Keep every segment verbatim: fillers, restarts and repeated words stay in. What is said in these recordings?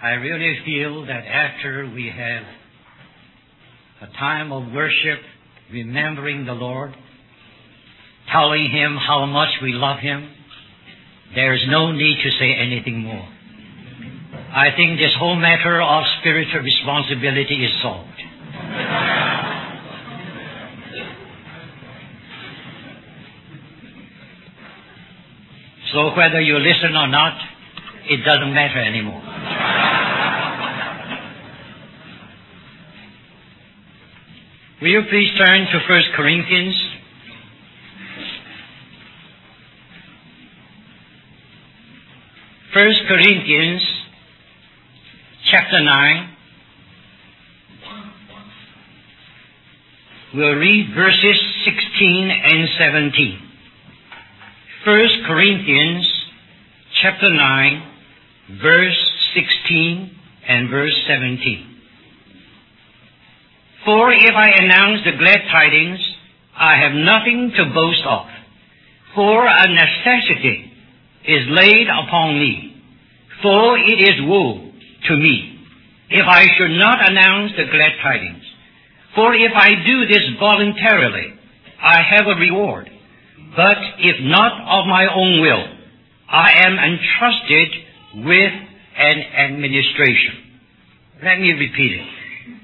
I really feel that after we have a time of worship, remembering the Lord, telling Him how much we love Him, there is no need to say anything more. I think this whole matter of spiritual responsibility is solved. So whether you listen or not, it doesn't matter anymore. Will you please turn to First Corinthians? First Corinthians chapter nine. We'll read verses sixteen and seventeen. First Corinthians chapter nine, verse sixteen and verse seventeen. For if I announce the glad tidings, I have nothing to boast of, for a necessity is laid upon me, for it is woe to me, if I should not announce the glad tidings. For if I do this voluntarily, I have a reward. But if not of my own will, I am entrusted with an administration. Let me repeat it.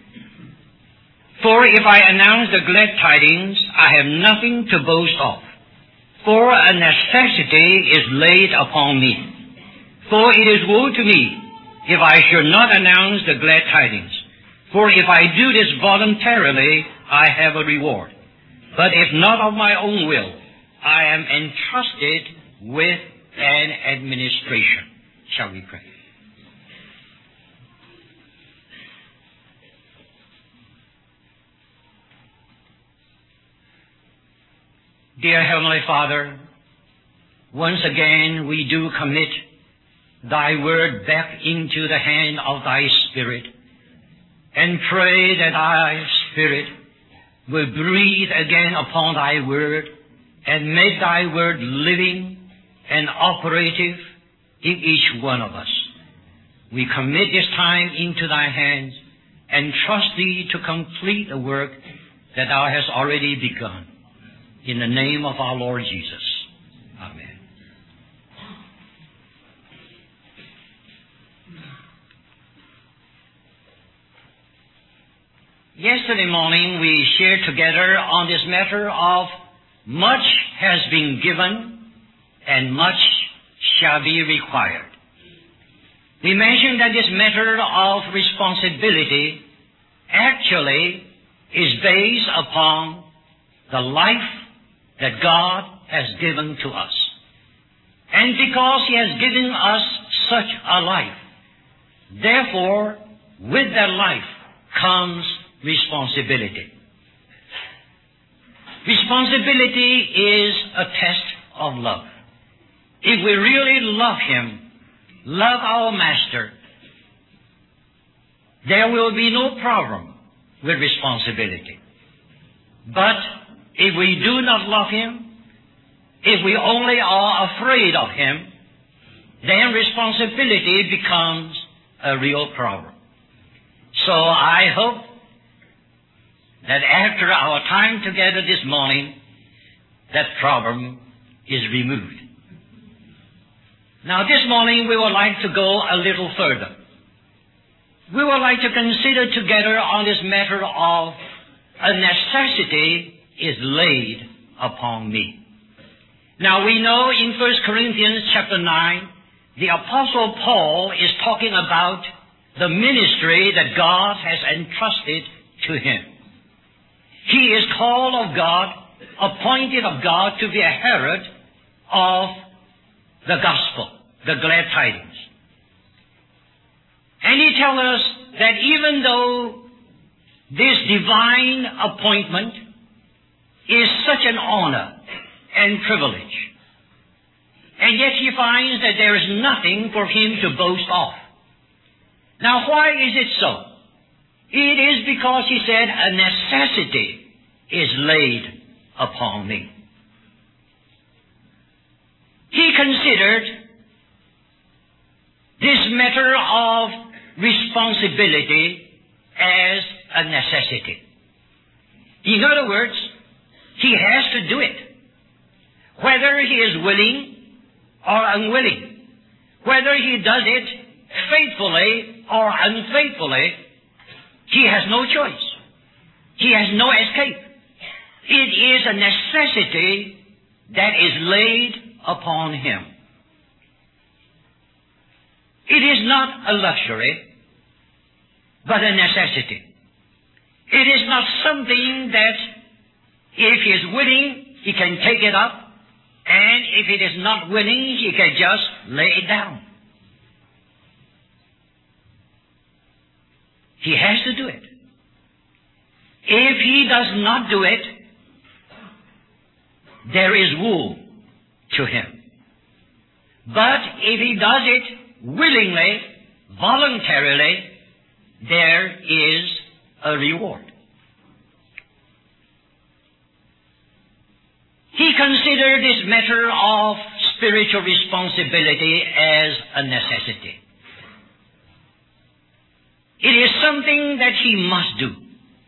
For if I announce the glad tidings, I have nothing to boast of, for a necessity is laid upon me. For it is woe to me if I should not announce the glad tidings. For if I do this voluntarily, I have a reward. But if not of my own will, I am entrusted with an administration. Shall we pray? Dear Heavenly Father, once again we do commit Thy Word back into the hand of Thy Spirit and pray that Thy Spirit will breathe again upon Thy Word and make Thy Word living and operative in each one of us. We commit this time into Thy hands and trust Thee to complete the work that Thou hast already begun. In the name of our Lord Jesus. Amen. Yesterday morning we shared together on this matter of much has been given and much shall be required. We mentioned that this matter of responsibility actually is based upon the life that God has given to us. And because He has given us such a life, therefore, with that life comes responsibility. Responsibility is a test of love. If we really love Him, love our Master, there will be no problem with responsibility. But if we do not love Him, if we only are afraid of Him, then responsibility becomes a real problem. So I hope that after our time together this morning, that problem is removed. Now this morning we would like to go a little further. We would like to consider together on this matter of a necessity is laid upon me. Now we know in First Corinthians chapter nine, the Apostle Paul is talking about the ministry that God has entrusted to him. He is called of God, appointed of God to be a herald of the gospel, the glad tidings. And he tells us that even though this divine appointment is such an honor and privilege, and yet he finds that there is nothing for him to boast of. Now why is it so? It is because, he said, a necessity is laid upon me. He considered this matter of responsibility as a necessity. In other words, he has to do it, whether he is willing or unwilling, whether he does it faithfully or unfaithfully. He has no choice. He has no escape. It is a necessity that is laid upon him. It is not a luxury, but a necessity. It is not something that if he is willing, he can take it up, and if it is not willing, he can just lay it down. He has to do it. If he does not do it, there is woe to him. But if he does it willingly, voluntarily, there is a reward. He considered this matter of spiritual responsibility as a necessity. It is something that he must do,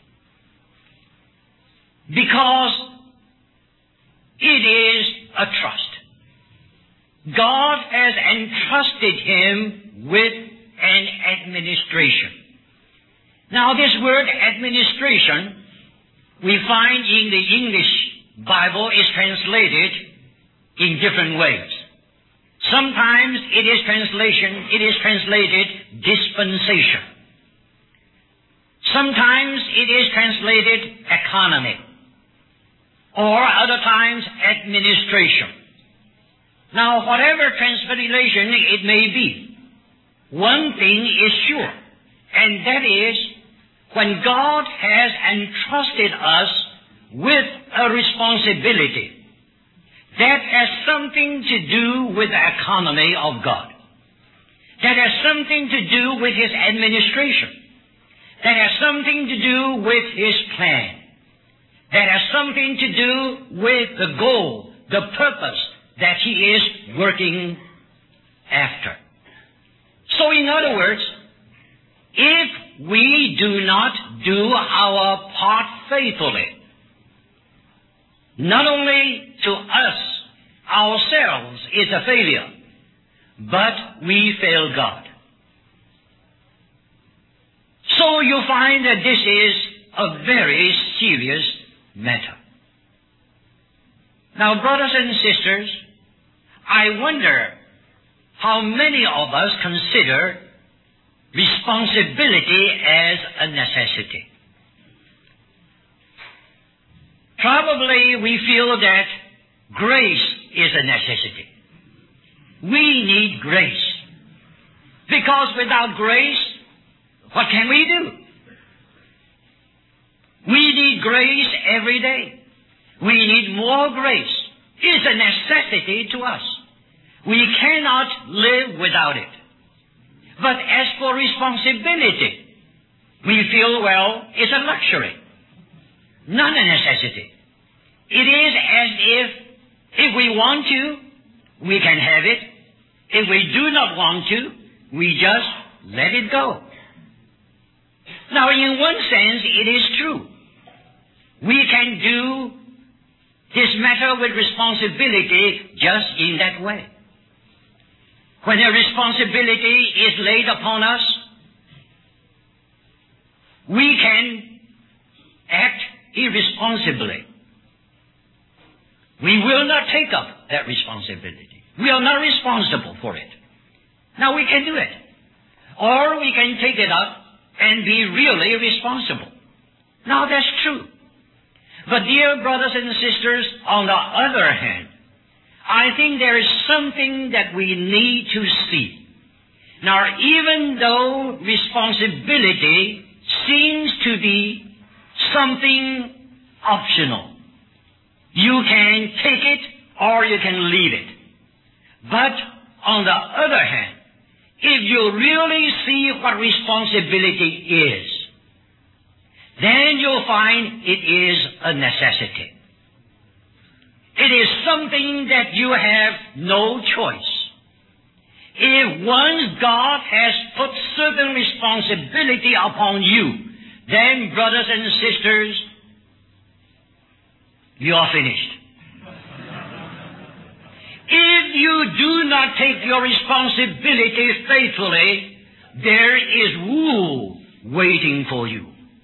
because it is a trust. God has entrusted him with an administration. Now, this word administration, we find in the English Bible is translated in different ways. Sometimes it is translation, it is translated dispensation. Sometimes it is translated economy, or other times administration. Now, whatever translation it may be, one thing is sure, and that is when God has entrusted us with a responsibility that has something to do with the economy of God, that has something to do with His administration, that has something to do with His plan, that has something to do with the goal, the purpose that He is working after. So in other words, if we do not do our part faithfully, not only to us, ourselves is a failure, but we fail God. So you find that this is a very serious matter. Now, brothers and sisters, I wonder how many of us consider responsibility as a necessity. Probably we feel that grace is a necessity. We need grace. Because without grace, what can we do? We need grace every day. We need more grace. It's a necessity to us. We cannot live without it. But as for responsibility, we feel, well, it's a luxury, not a necessity. It is as if, if we want to, we can have it. If we do not want to, we just let it go. Now, in one sense, it is true. We can do this matter with responsibility just in that way. When a responsibility is laid upon us, we can act irresponsibly. We will not take up that responsibility. We are not responsible for it. Now we can do it. Or we can take it up and be really responsible. Now that's true. But dear brothers and sisters, on the other hand, I think there is something that we need to see. Now, even though responsibility seems to be something optional, you can take it or you can leave it. But on the other hand, if you really see what responsibility is, then you'll find it is a necessity. It is something that you have no choice. If once God has put certain responsibility upon you, then, brothers and sisters, you are finished. If you do not take your responsibility faithfully, there is woe waiting for you.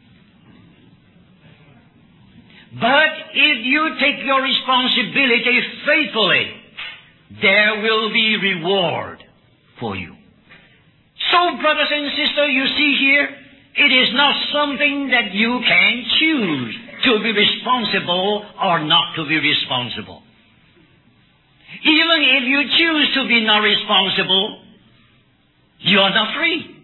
But if you take your responsibility faithfully, there will be reward for you. So, brothers and sisters, you see here, it is not something that you can choose to be responsible or not to be responsible. Even if you choose to be not responsible, you are not free.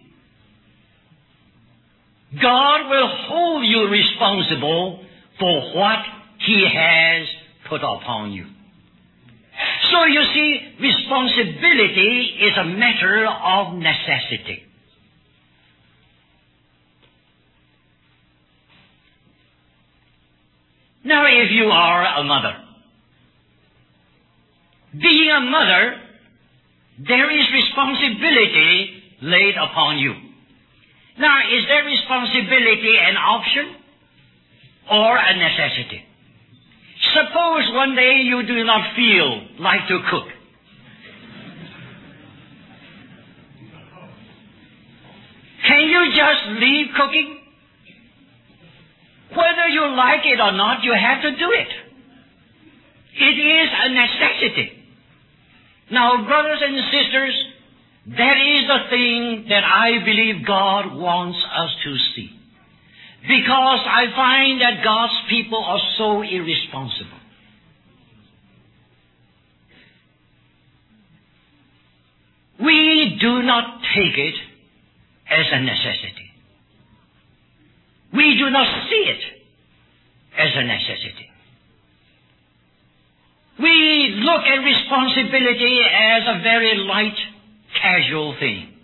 God will hold you responsible for what He has put upon you. So you see, responsibility is a matter of necessity. Now, if you are a mother, being a mother, there is responsibility laid upon you. Now, is that responsibility an option or a necessity? Suppose one day you do not feel like to cook. Can you just leave cooking? Whether you like it or not, you have to do it. It is a necessity. Now, brothers and sisters, that is the thing that I believe God wants us to see. Because I find that God's people are so irresponsible. We do not take it as a necessity. We do not see it as a necessity. We look at responsibility as a very light, casual thing,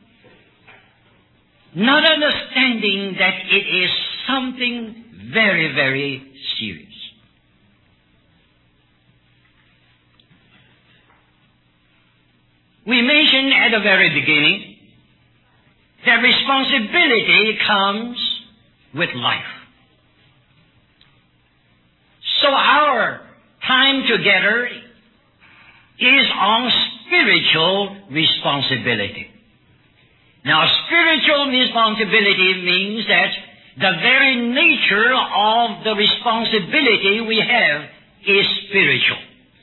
not understanding that it is something very, very serious. We mentioned at the very beginning that responsibility comes with life. So our time together is on spiritual responsibility. Now, spiritual responsibility means that the very nature of the responsibility we have is spiritual.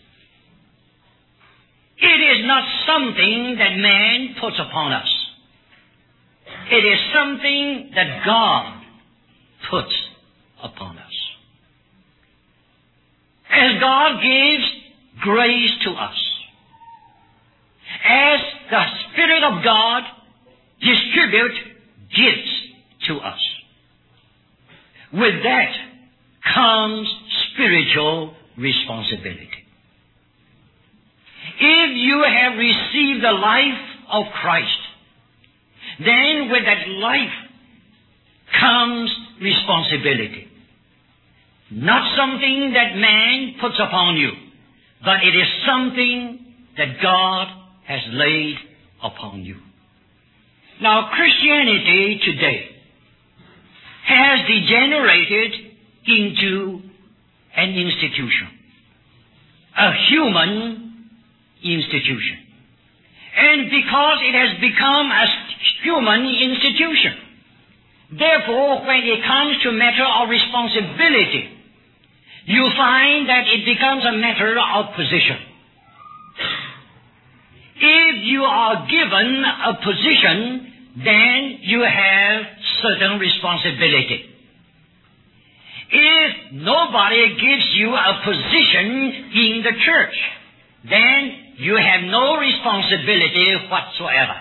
It is not something that man puts upon us. It is something that God puts upon us. As God gives grace to us, as the Spirit of God distributes gifts to us, with that comes spiritual responsibility. If you have received the life of Christ, then with that life comes responsibility. Not something that man puts upon you, but it is something that God has laid upon you. Now, Christianity today has degenerated into an institution, a human institution. And because it has become a human institution, therefore, when it comes to a matter of responsibility, you find that it becomes a matter of position. If you are given a position, then you have certain responsibility. If nobody gives you a position in the church, then you have no responsibility whatsoever.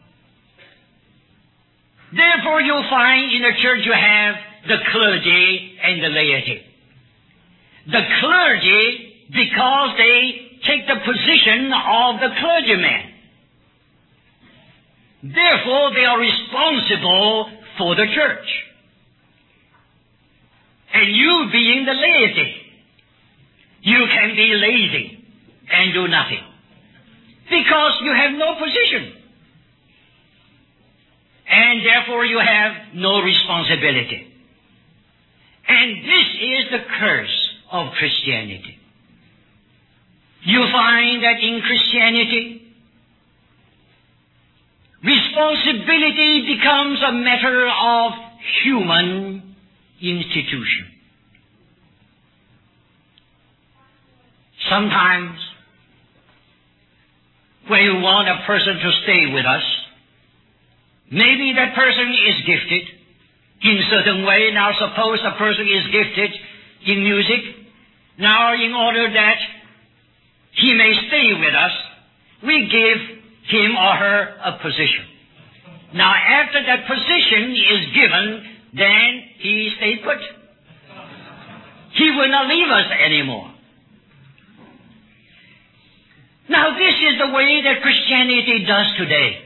Therefore, you'll find in the church you have the clergy and the laity. The clergy, because they take the position of the clergyman. Therefore, they are responsible for the church. And you being the laity, you can be lazy and do nothing, because you have no position. And and therefore you have no responsibility. And this is the curse of Christianity. You find that in Christianity, responsibility becomes a matter of human institution. Sometimes, when you want a person to stay with us, maybe that person is gifted in a certain way. Now suppose a person is gifted in music. Now in order that he may stay with us, we give him or her a position. Now after that position is given, then he stay put. He will not leave us anymore. Now this is the way that Christianity does today.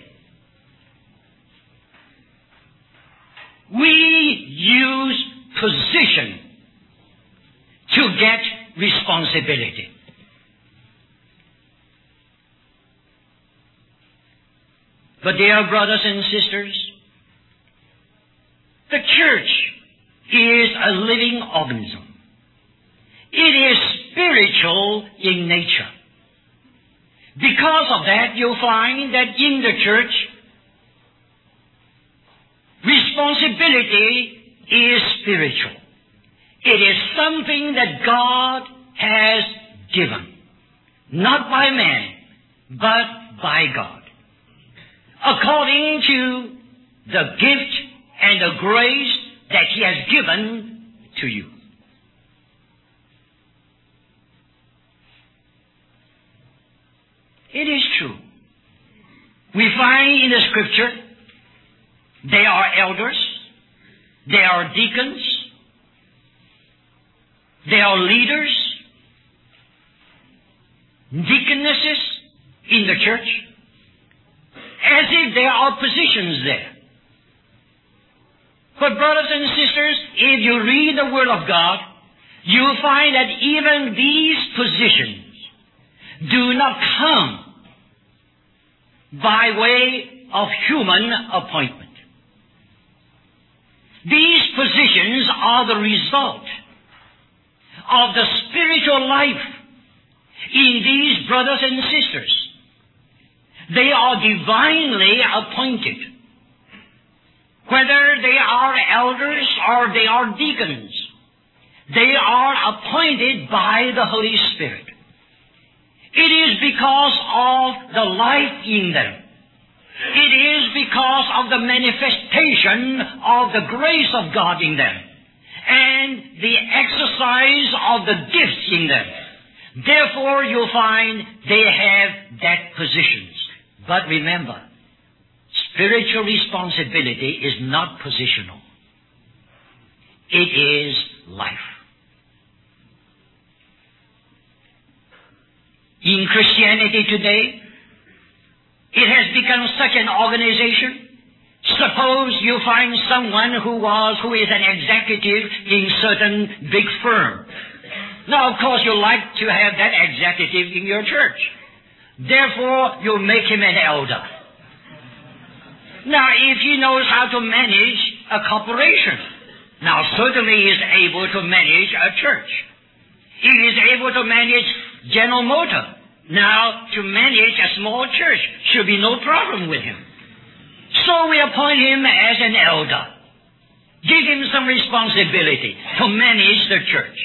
We use position to get responsibility. But dear brothers and sisters, the church is a living organism. It is spiritual in nature. Because of that, you'll find that in the church, responsibility is spiritual. It is something that God has given. Not by man, but by God. According to the gift and the grace that He has given to you. It is true. We find in the Scripture they are elders, they are deacons, they are leaders, deaconesses in the church, as if there are positions there. But brothers and sisters, if you read the Word of God, you'll find that even these positions do not come by way of human appointment. These positions are the result of the spiritual life in these brothers and sisters. They are divinely appointed. Whether they are elders or they are deacons, they are appointed by the Holy Spirit. It is because of the life in them. It is because of the manifestation of the grace of God in them and the exercise of the gifts in them. Therefore, you'll find they have that positions. But remember, spiritual responsibility is not positional. It is life. In Christianity today, it has become such an organization. Suppose you find someone who was, who is an executive in certain big firm. Now, of course, you like to have that executive in your church. Therefore, you make him an elder. Now, if he knows how to manage a corporation, now certainly he is able to manage a church. He is able to manage General Motors. Now, to manage a small church should be no problem with him. So we appoint him as an elder. Give him some responsibility to manage the church.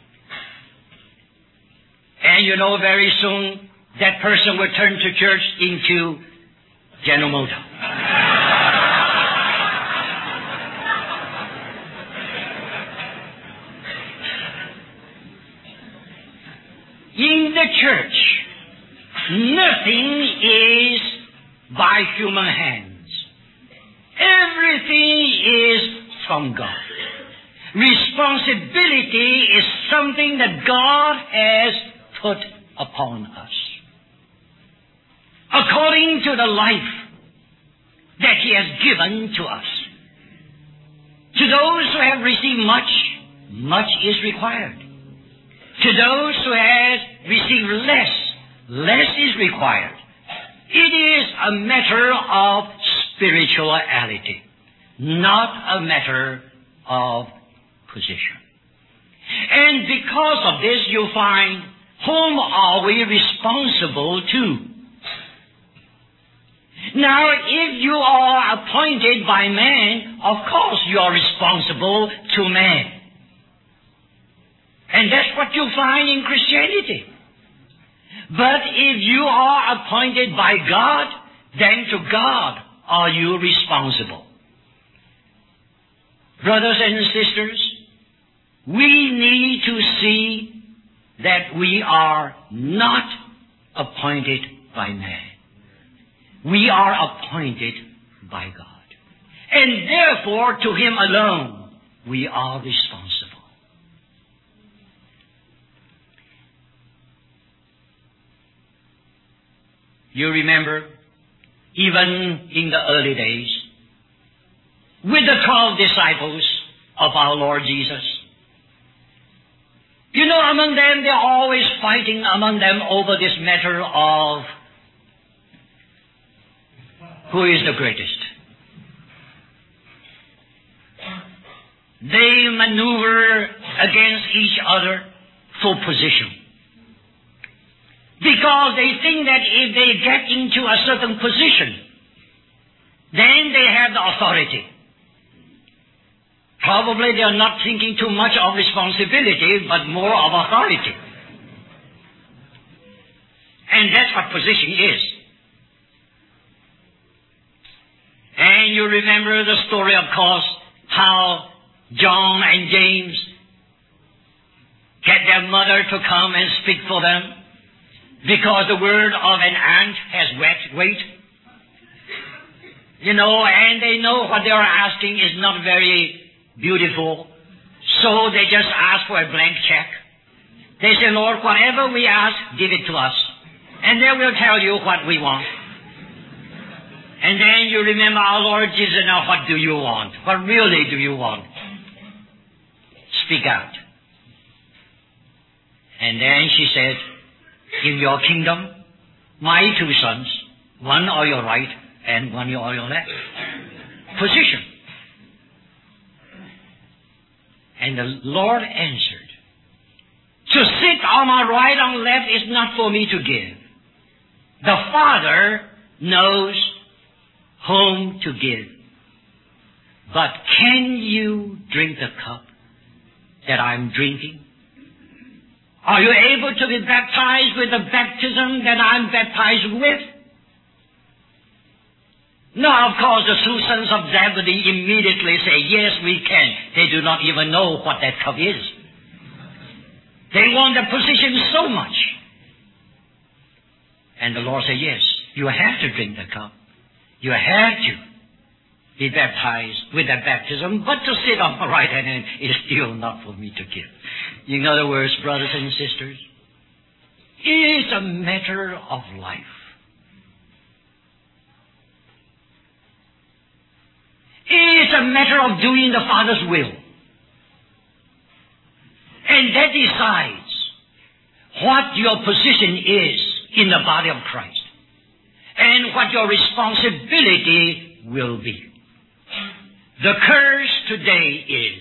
And you know, very soon, that person will turn to church into General Motors. In the church, nothing is by human hands. Everything is from God. Responsibility is something that God has put upon us. According to the life that He has given to us. To those who have received much, much is required. To those who have received less, less is required. It is a matter of spirituality. not a matter of position. And because of this, you find, whom are we responsible to? Now, if you are appointed by man, of course you are responsible to man. And that's what you find in Christianity. But if you are appointed by God, then to God are you responsible. Brothers and sisters, we need to see that we are not appointed by man. We are appointed by God. And therefore, to Him alone, we are responsible. You remember, even in the early days, with the twelve disciples of our Lord Jesus, you know, among them, they're always fighting among them over this matter of who is the greatest. They maneuver against each other for position. Because they think that if they get into a certain position, then they have the authority. Probably they are not thinking too much of responsibility, but more of authority. And that's what position is. And you remember the story, of course, how John and James get their mother to come and speak for them because the word of an aunt has weight. You know, and they know what they are asking is not very beautiful, so they just ask for a blank check. They say, Lord, whatever we ask, give it to us, and they will tell you what we want. And then you remember our Lord Jesus, now what do you want? What really do you want? Speak out. And then she said, in your kingdom, my two sons, one on your right and one on your left. Position. And the Lord answered, to sit on my right and left is not for me to give. The Father knows whom to give. But can you drink the cup that I'm drinking? Are you able to be baptized with the baptism that I'm baptized with? Now, of course, the two sons of Zebedee immediately say, yes, we can. They do not even know what that cup is. They want the position so much. And the Lord said, yes, you have to drink the cup. You have to be baptized with that baptism, but to sit on the right hand is still not for me to give. In other words, brothers and sisters, it is a matter of life. It is a matter of doing the Father's will. And that decides what your position is in the body of Christ and what your responsibility will be. The curse today is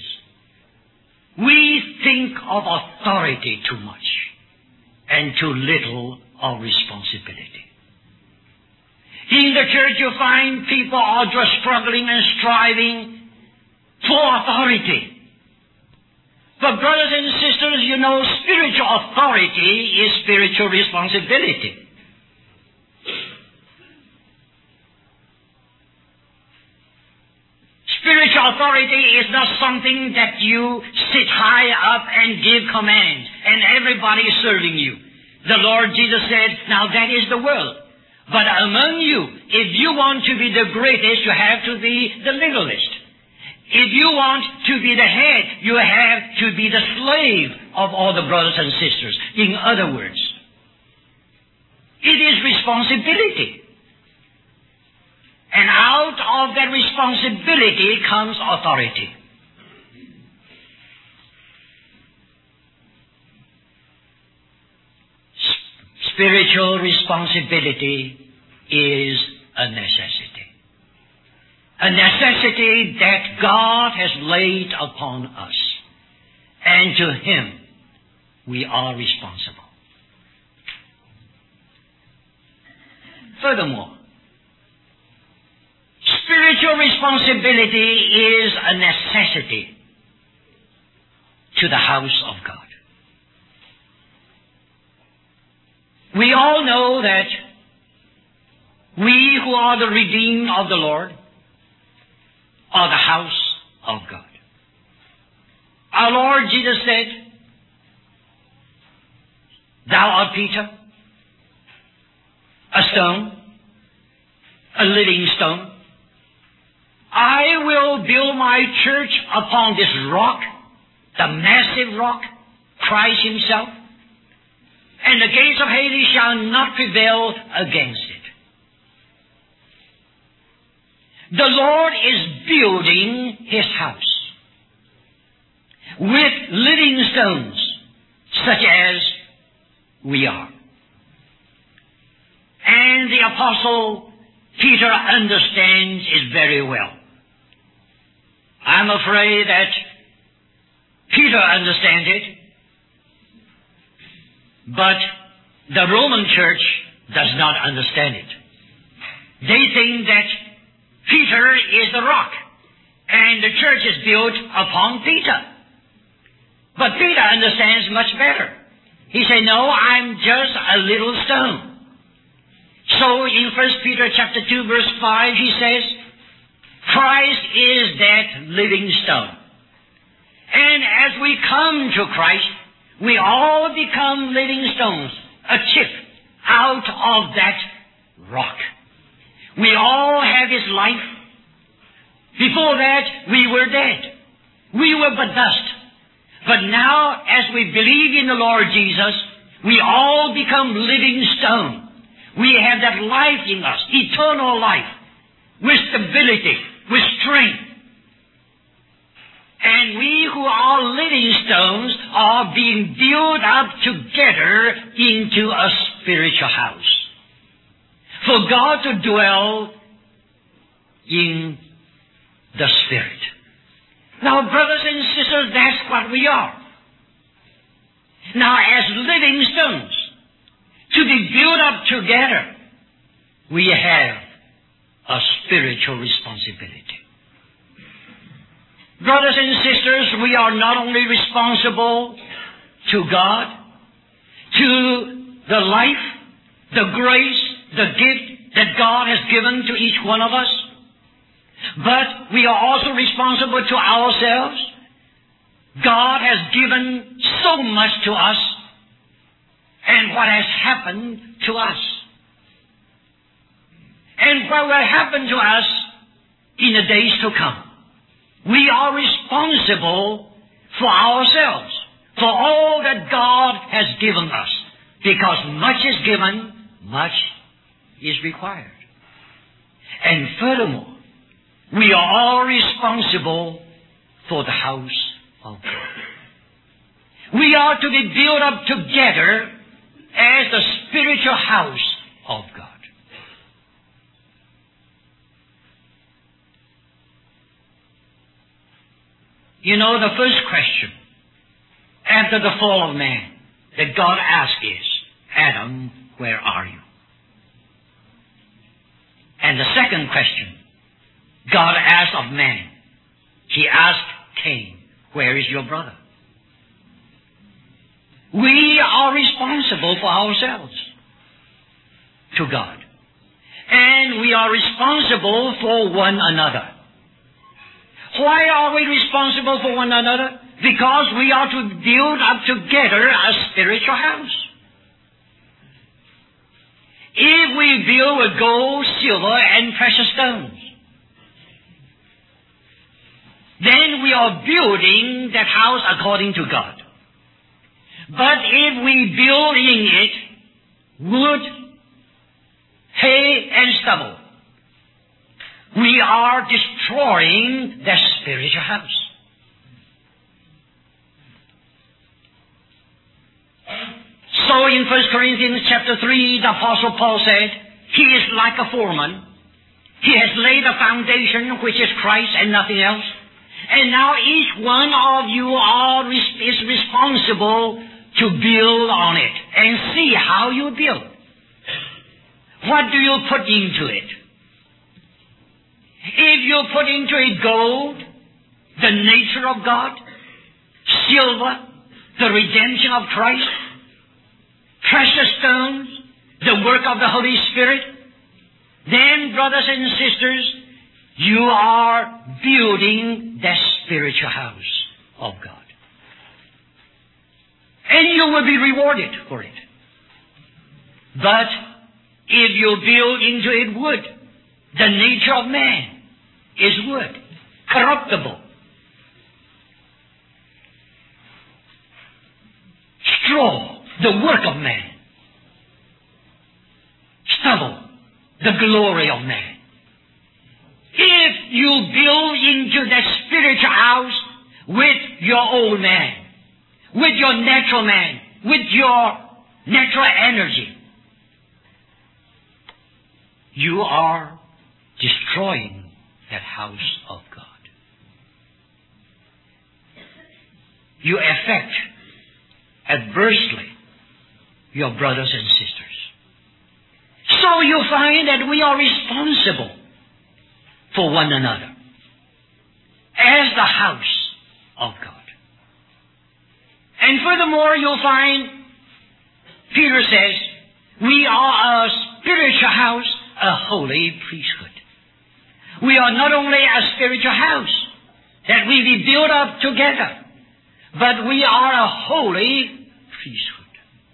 we think of authority too much and too little of responsibility. In the church you find people are just struggling and striving for authority. But brothers and sisters, you know, spiritual authority is spiritual responsibility. Spiritual authority is not something that you sit high up and give commands and everybody is serving you. The Lord Jesus said, now that is the world. But among you, if you want to be the greatest, you have to be the littlest. If you want to be the head, you have to be the slave of all the brothers and sisters. In other words, it is responsibility. And out of that responsibility comes authority. Spiritual responsibility is a necessity. a necessity that God has laid upon us. And to Him we are responsible. Furthermore, spiritual responsibility is a necessity to the house of God. We all know that we who are the redeemed of the Lord are the house of God. Our Lord Jesus said, "Thou art Peter, a stone, a living stone. I will build my church upon this rock," the massive rock, Christ Himself, "and the gates of Hades shall not prevail against it." The Lord is building His house with living stones, such as we are. And the Apostle Peter understands it very well. I'm afraid that Peter understands it, but the Roman church does not understand it. They think that Peter is the rock, and the church is built upon Peter. But Peter understands much better. He said, "No, I'm just a little stone." So in First Peter chapter two, verse five, he says, Christ is that living stone. And as we come to Christ, we all become living stones, a chip out of that rock. We all have His life. Before that, we were dead. We were but dust. But now, as we believe in the Lord Jesus, we all become living stone. We have that life in us, eternal life, with stability, with strength. And we who are living stones are being built up together into a spiritual house, for God to dwell in the Spirit. Now, brothers and sisters, that's what we are. Now, as living stones, to be built up together, we have a spiritual responsibility. Brothers and sisters, we are not only responsible to God, to the life, the grace, the gift that God has given to each one of us, but we are also responsible to ourselves. God has given so much to us, and what has happened to us. And what will happen to us in the days to come. We are responsible for ourselves, for all that God has given us, because much is given, much is required. And furthermore, we are all responsible for the house of God. We are to be built up together as the spiritual house of God. You know, the first question after the fall of man that God asked is, "Adam, where are you?" And the second question God asked of man, He asked Cain, "Where is your brother?" We are responsible for ourselves to God. And we are responsible for one another. Why are we responsible for one another? Because we are to build up together a spiritual house. If we build with gold, silver, and precious stones, then we are building that house according to God. But if we build in it wood, hay, and stubble, we are destroying the spiritual house. So in First Corinthians chapter three, the Apostle Paul said, "He is like a foreman, He has laid a foundation which is Christ and nothing else. And now each one of you are, is responsible to build on it and see how you build. What do you put into it? If you put into it gold, the nature of God, silver, the redemption of Christ, precious stones, the work of the Holy Spirit, then, brothers and sisters, you are building the spiritual house of God. And you will be rewarded for it. But if you build into it wood, the nature of man is wood, corruptible. Straw, the work of man. Stubble, the glory of man. If you build into the spiritual house with your old man, with your natural man, with your natural energy, you are destroying that house of God. You affect adversely your brothers and sisters. So you find that we are responsible for one another as the house of God. And furthermore, you'll find Peter says, we are a spiritual house, a holy priesthood. We are not only a spiritual house that we be built up together, but we are a holy priesthood.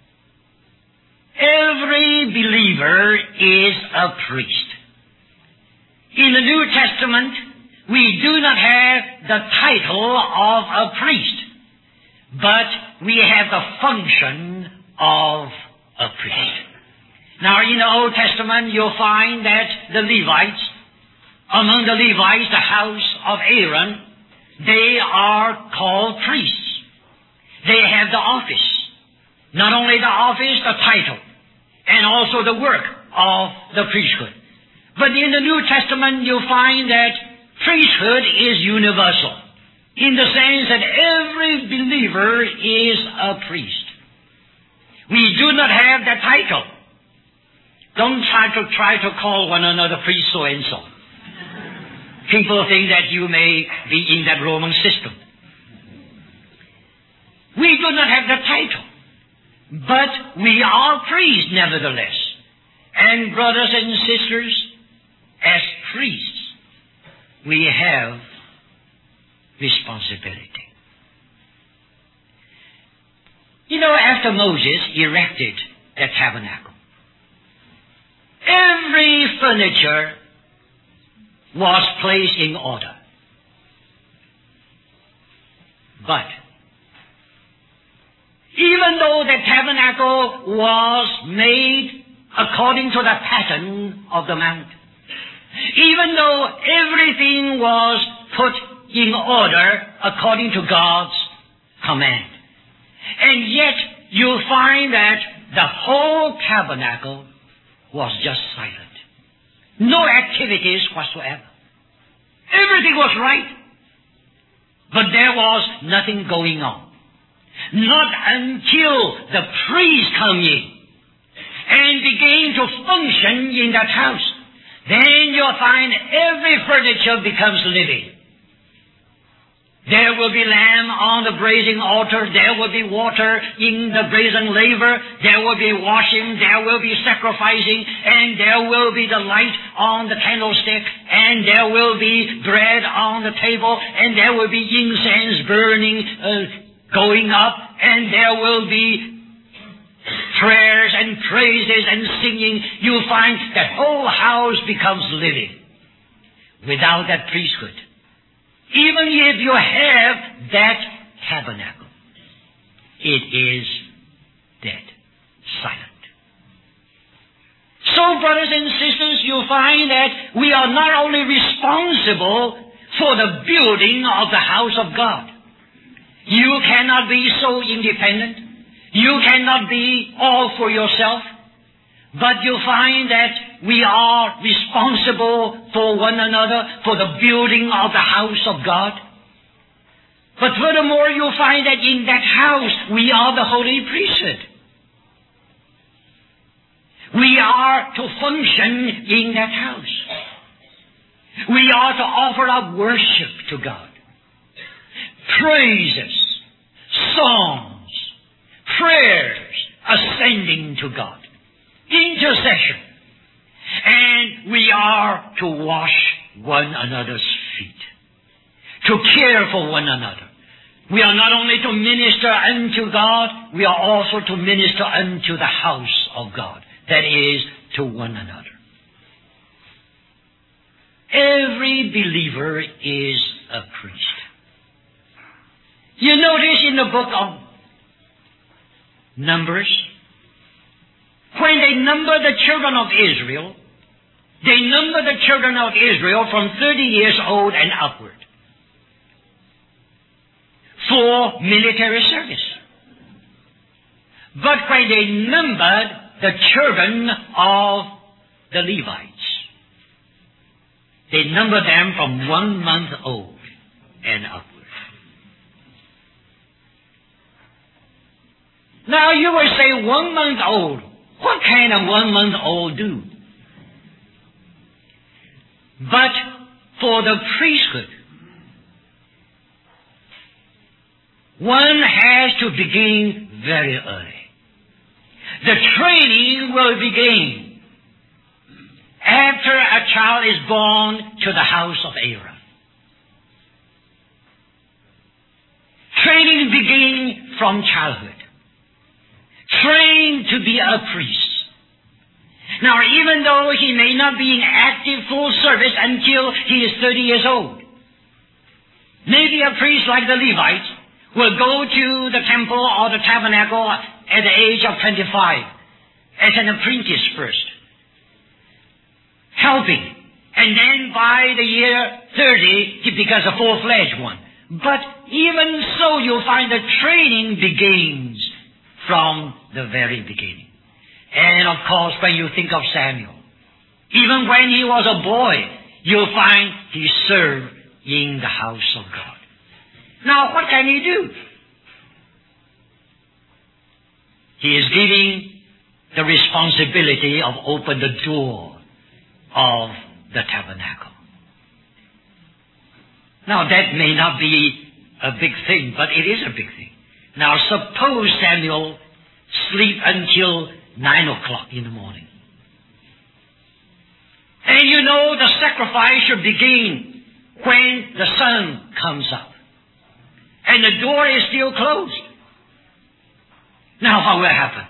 Every believer is a priest. In the New Testament, we do not have the title of a priest, but we have the function of a priest. Now, in the Old Testament, you'll find that the Levites, among the Levites, the house of Aaron, they are called priests. They have the office. Not only the office, the title, and also the work of the priesthood. But in the New Testament, you'll find that priesthood is universal, in the sense that every believer is a priest. We do not have that title. Don't try to try to call one another priest so and so. People think that you may be in that Roman system. We do not have the title, but we are priests nevertheless. And brothers and sisters, as priests, we have responsibility. You know, after Moses erected the tabernacle, every furniture was placed in order. But even though the tabernacle was made according to the pattern of the mount, even though everything was put in order according to God's command, and yet you'll find that the whole tabernacle was just silent. No activities whatsoever. Everything was right, but there was nothing going on. Not until the priest come in and begin to function in that house, then you'll find every furniture becomes living. There will be lamb on the brazen altar. There will be water in the brazen laver. There will be washing. There will be sacrificing. And there will be the light on the candlestick. And there will be bread on the table. And there will be incense burning, uh, going up. And there will be prayers and praises and singing. You'll find that whole house becomes living without that priesthood. Even if you have that tabernacle, it is dead, silent. So, brothers and sisters, you'll find that we are not only responsible for the building of the house of God. You cannot be so independent. You cannot be all for yourself. But you'll find that we are responsible for one another, for the building of the house of God. But furthermore, you'll find that in that house, we are the holy priesthood. We are to function in that house. We are to offer up worship to God. Praises, songs, prayers ascending to God. Intercession. And we are to wash one another's feet. To care for one another. We are not only to minister unto God, we are also to minister unto the house of God. That is, to one another. Every believer is a priest. You notice in the book of Numbers, when they number the children of Israel, they number the children of Israel from thirty years old and upward for military service. But when they numbered the children of the Levites, they numbered them from one month old and upward. Now you will say, one month old. What can a one month old do? But for the priesthood, one has to begin very early. The training will begin after a child is born to the house of Aaron. Training begins from childhood. Trained to be a priest. Now, even though he may not be in active full service until he is thirty years old, maybe a priest like the Levites will go to the temple or the tabernacle at the age of twenty-five as an apprentice first, helping, and then by the year thirty he becomes a full-fledged one. But even so, you'll find the training begins from the very beginning. And of course, when you think of Samuel, even when he was a boy, you'll find he served in the house of God. Now, what can he do? He is giving the responsibility of open the door of the tabernacle. Now, that may not be a big thing, but it is a big thing. Now, suppose Samuel sleep until nine o'clock in the morning. And you know the sacrifice should begin when the sun comes up. And the door is still closed. Now, what will happen?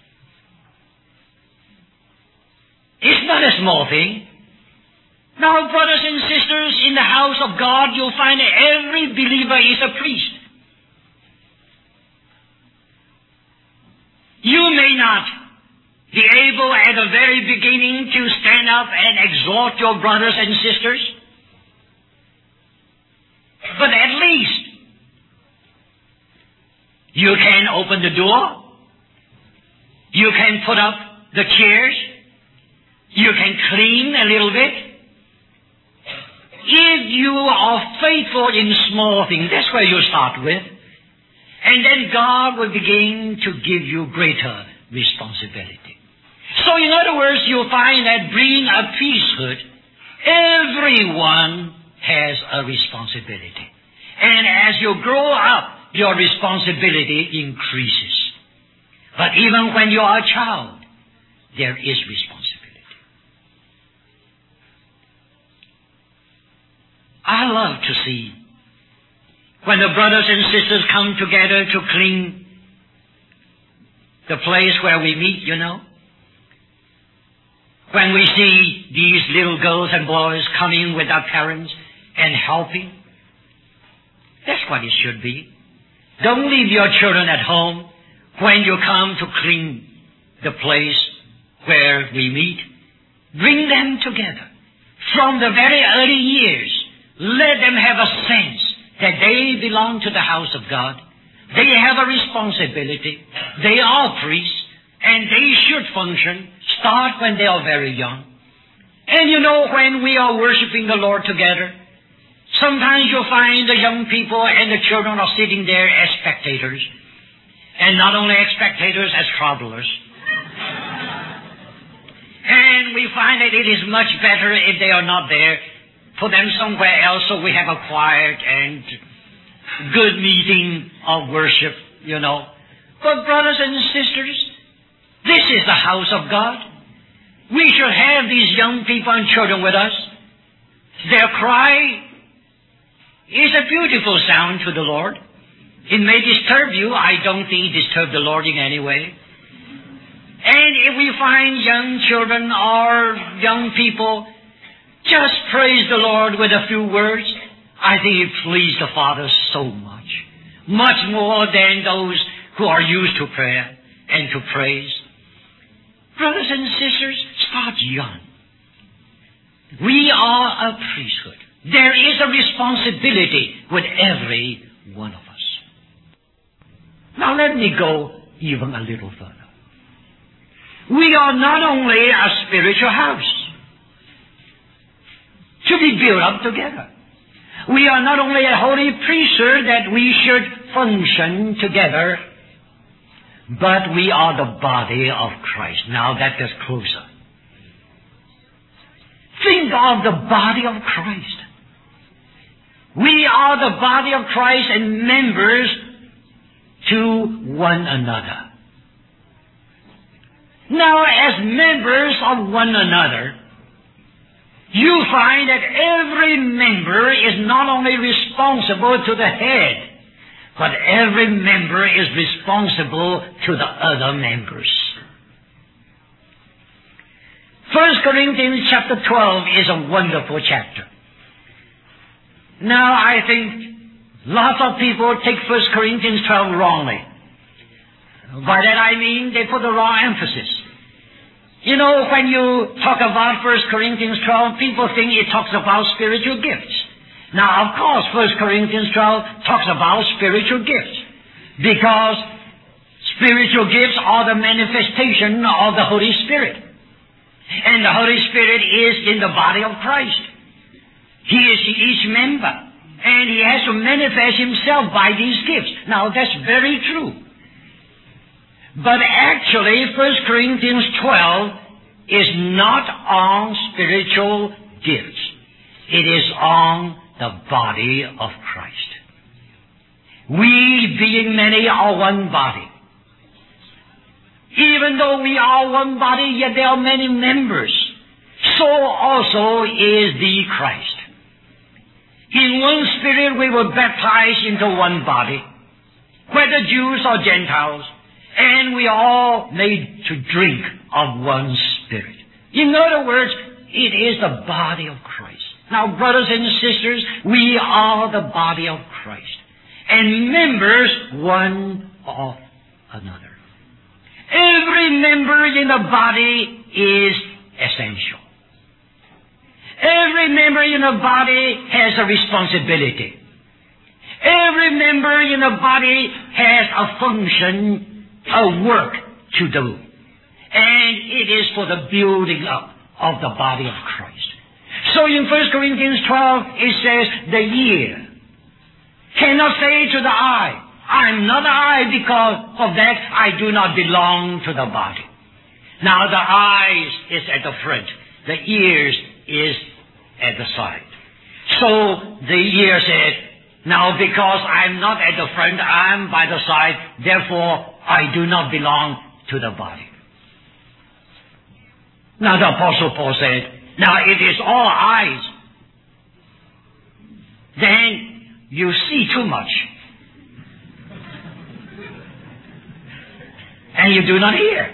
It's not a small thing. Now, brothers and sisters, in the house of God, you'll find that every believer is a priest. You may not be able at the very beginning to stand up and exhort your brothers and sisters, but at least you can open the door, you can put up the chairs, you can clean a little bit. If you are faithful in small things, that's where you start with. And then God will begin to give you greater responsibility. So in other words, you'll find that being a priesthood, everyone has a responsibility. And as you grow up, your responsibility increases. But even when you are a child, there is responsibility. I love to see when the brothers and sisters come together to clean the place where we meet, you know. When we see these little girls and boys coming with their parents and helping, that's what it should be. Don't leave your children at home when you come to clean the place where we meet. Bring them together. From the very early years, let them have a sense that they belong to the house of God. They have a responsibility. They are priests, and they should function, start when they are very young. And you know, when we are worshiping the Lord together, sometimes you'll find the young people and the children are sitting there as spectators. And not only as spectators, as travelers. And we find that it is much better if they are not there. Put them somewhere else so we have a quiet and good meeting of worship, you know. But brothers and sisters, this is the house of God. We should have these young people and children with us. Their cry is a beautiful sound to the Lord. It may disturb you. I don't think it disturbs the Lord in any way. And if we find young children or young people just praise the Lord with a few words, I think it pleased the Father so much. Much more than those who are used to prayer and to praise. Brothers and sisters, start young. We are a priesthood. There is a responsibility with every one of us. Now let me go even a little further. We are not only a spiritual house to be built up together. We are not only a holy priesthood that we should function together, but we are the body of Christ. Now that gets closer. Think of the body of Christ. We are the body of Christ and members to one another. Now, as members of one another, you find that every member is not only responsible to the head, but every member is responsible to the other members. First Corinthians chapter twelve is a wonderful chapter. Now, I think lots of people take First Corinthians twelve wrongly. By that I mean they put the wrong emphasis. You know, when you talk about First Corinthians twelve, people think it talks about spiritual gifts. Now, of course, First Corinthians twelve talks about spiritual gifts, because spiritual gifts are the manifestation of the Holy Spirit. And the Holy Spirit is in the body of Christ. He is each member, and He has to manifest Himself by these gifts. Now, that's very true. But actually, First Corinthians twelve is not on spiritual gifts. It is on the body of Christ. We, being many, are one body. Even though we are one body, yet there are many members. So also is the Christ. In one Spirit we were baptized into one body, whether Jews or Gentiles, and we are all made to drink of one Spirit. In other words, it is the body of Christ. Now, brothers and sisters, we are the body of Christ, and members one of another. Every member in the body is essential. Every member in the body has a responsibility. Every member in the body has a function, a work to do. And it is for the building up of the body of Christ. So in First Corinthians twelve, it says, the ear cannot say to the eye, I'm not the eye, because of that I do not belong to the body. Now the eyes is at the front, the ears is at the side. So the ear said, now because I'm not at the front, I'm by the side, therefore I do not belong to the body. Now the Apostle Paul said, now it is all eyes. Then you see too much. And you do not hear.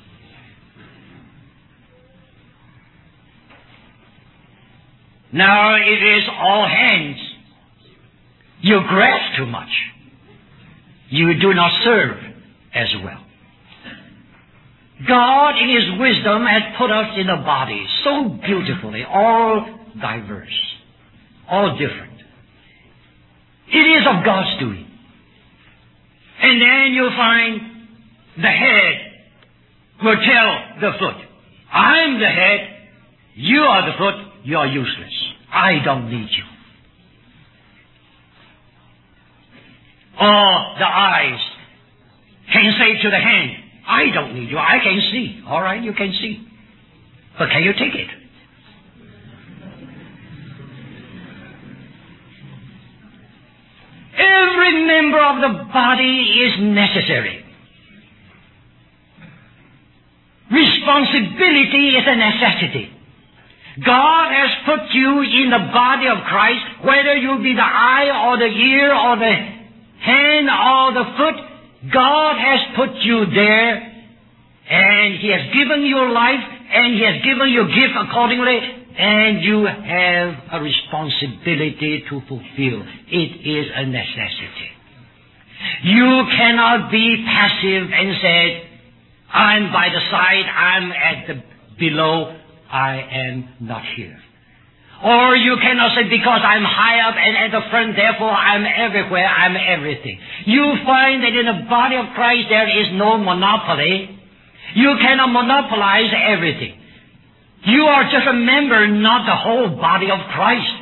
Now it is all hands. You grasp too much. You do not serve as well. God in His wisdom has put us in a body so beautifully, all diverse, all different. It is of God's doing. And then you'll find the head will tell the foot, I'm the head, You are the foot, you are useless. I don't need you. Or the eyes can say to the hand, I don't need you, I can see. All right, you can see. But can you take it? Every member of the body is necessary. Responsibility is a necessity. God has put you in the body of Christ, whether you be the eye or the ear or the hand or the foot, God has put you there, and He has given you life, and He has given you gift accordingly, and you have a responsibility to fulfill. It is a necessity. You cannot be passive and say, I'm by the side, I'm at the below, I am not here. Or you cannot say, because I'm high up and at the front, therefore I'm everywhere, I'm everything. You find that in the body of Christ there is no monopoly. You cannot monopolize everything. You are just a member, not the whole body of Christ.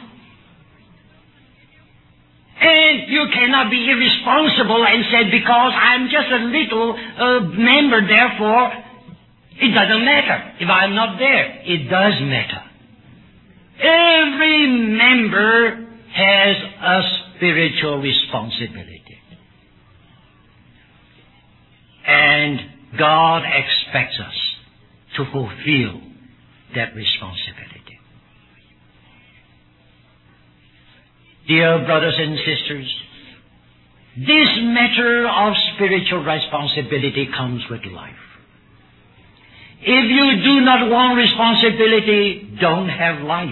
And you cannot be irresponsible and say, because I'm just a little uh, member, therefore it doesn't matter if I'm not there. It does matter. Every member has a spiritual responsibility. And God expects us to fulfill that responsibility. Dear brothers and sisters, this matter of spiritual responsibility comes with life. If you do not want responsibility, don't have life.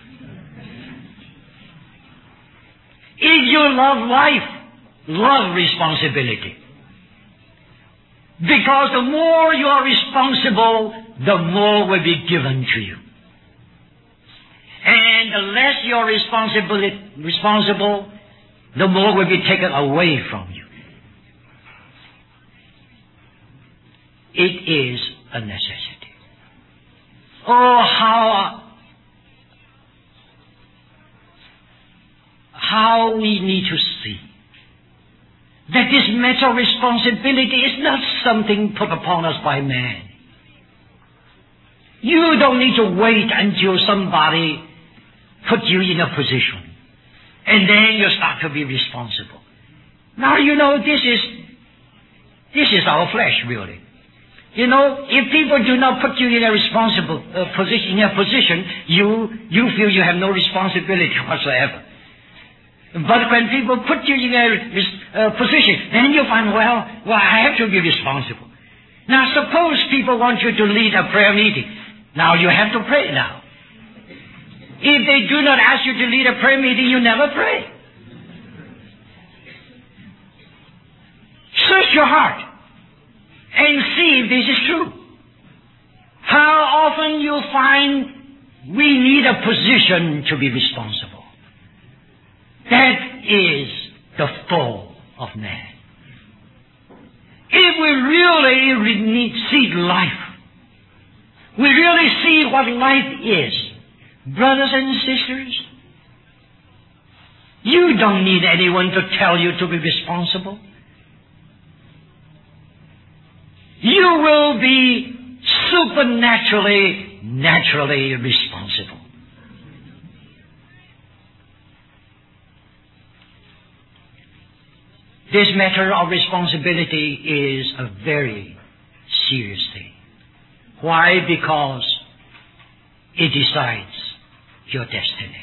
If you love life, love responsibility. Because the more you are responsible, the more will be given to you. And the less you are responsible, the more will be taken away from you. It is a necessity. Oh, how, how we need to see that this matter of responsibility is not something put upon us by man. You don't need to wait until somebody put you in a position, and then you start to be responsible. Now, you know, this is, this is our flesh, really. You know, if people do not put you in a responsible uh, position, in a position, you, you feel you have no responsibility whatsoever. But when people put you in a uh, position, then you find, well, well, I have to be responsible. Now, suppose people want you to lead a prayer meeting. Now, you have to pray now. If they do not ask you to lead a prayer meeting, you never pray. Search your heart and see if this is true. How often you find we need a position to be responsible. That is the fall of man. If we really re- need, see life, we really see what life is, brothers and sisters, you don't need anyone to tell you to be responsible. You will be supernaturally, naturally responsible. This matter of responsibility is a very serious thing. Why? Because it decides your destiny.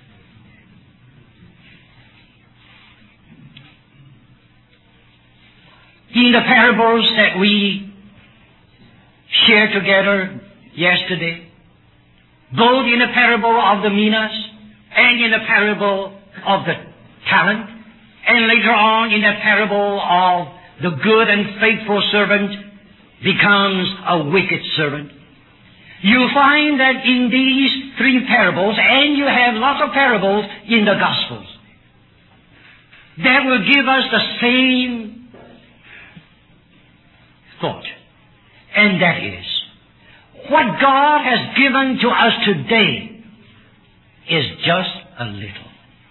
In the parables that we shared together yesterday, both in the parable of the minas and in the parable of the talent, and later on in the parable of the good and faithful servant becomes a wicked servant, you find that in these three parables, and you have lots of parables in the Gospels, that will give us the same thought. And that is, what God has given to us today is just a little.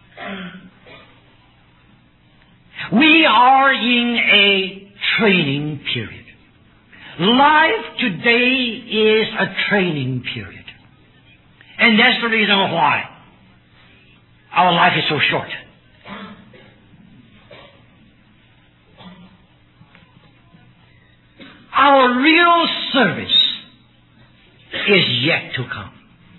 We are in a training period. Life today is a training period. And that's the reason why our life is so short. Our real service is yet to come.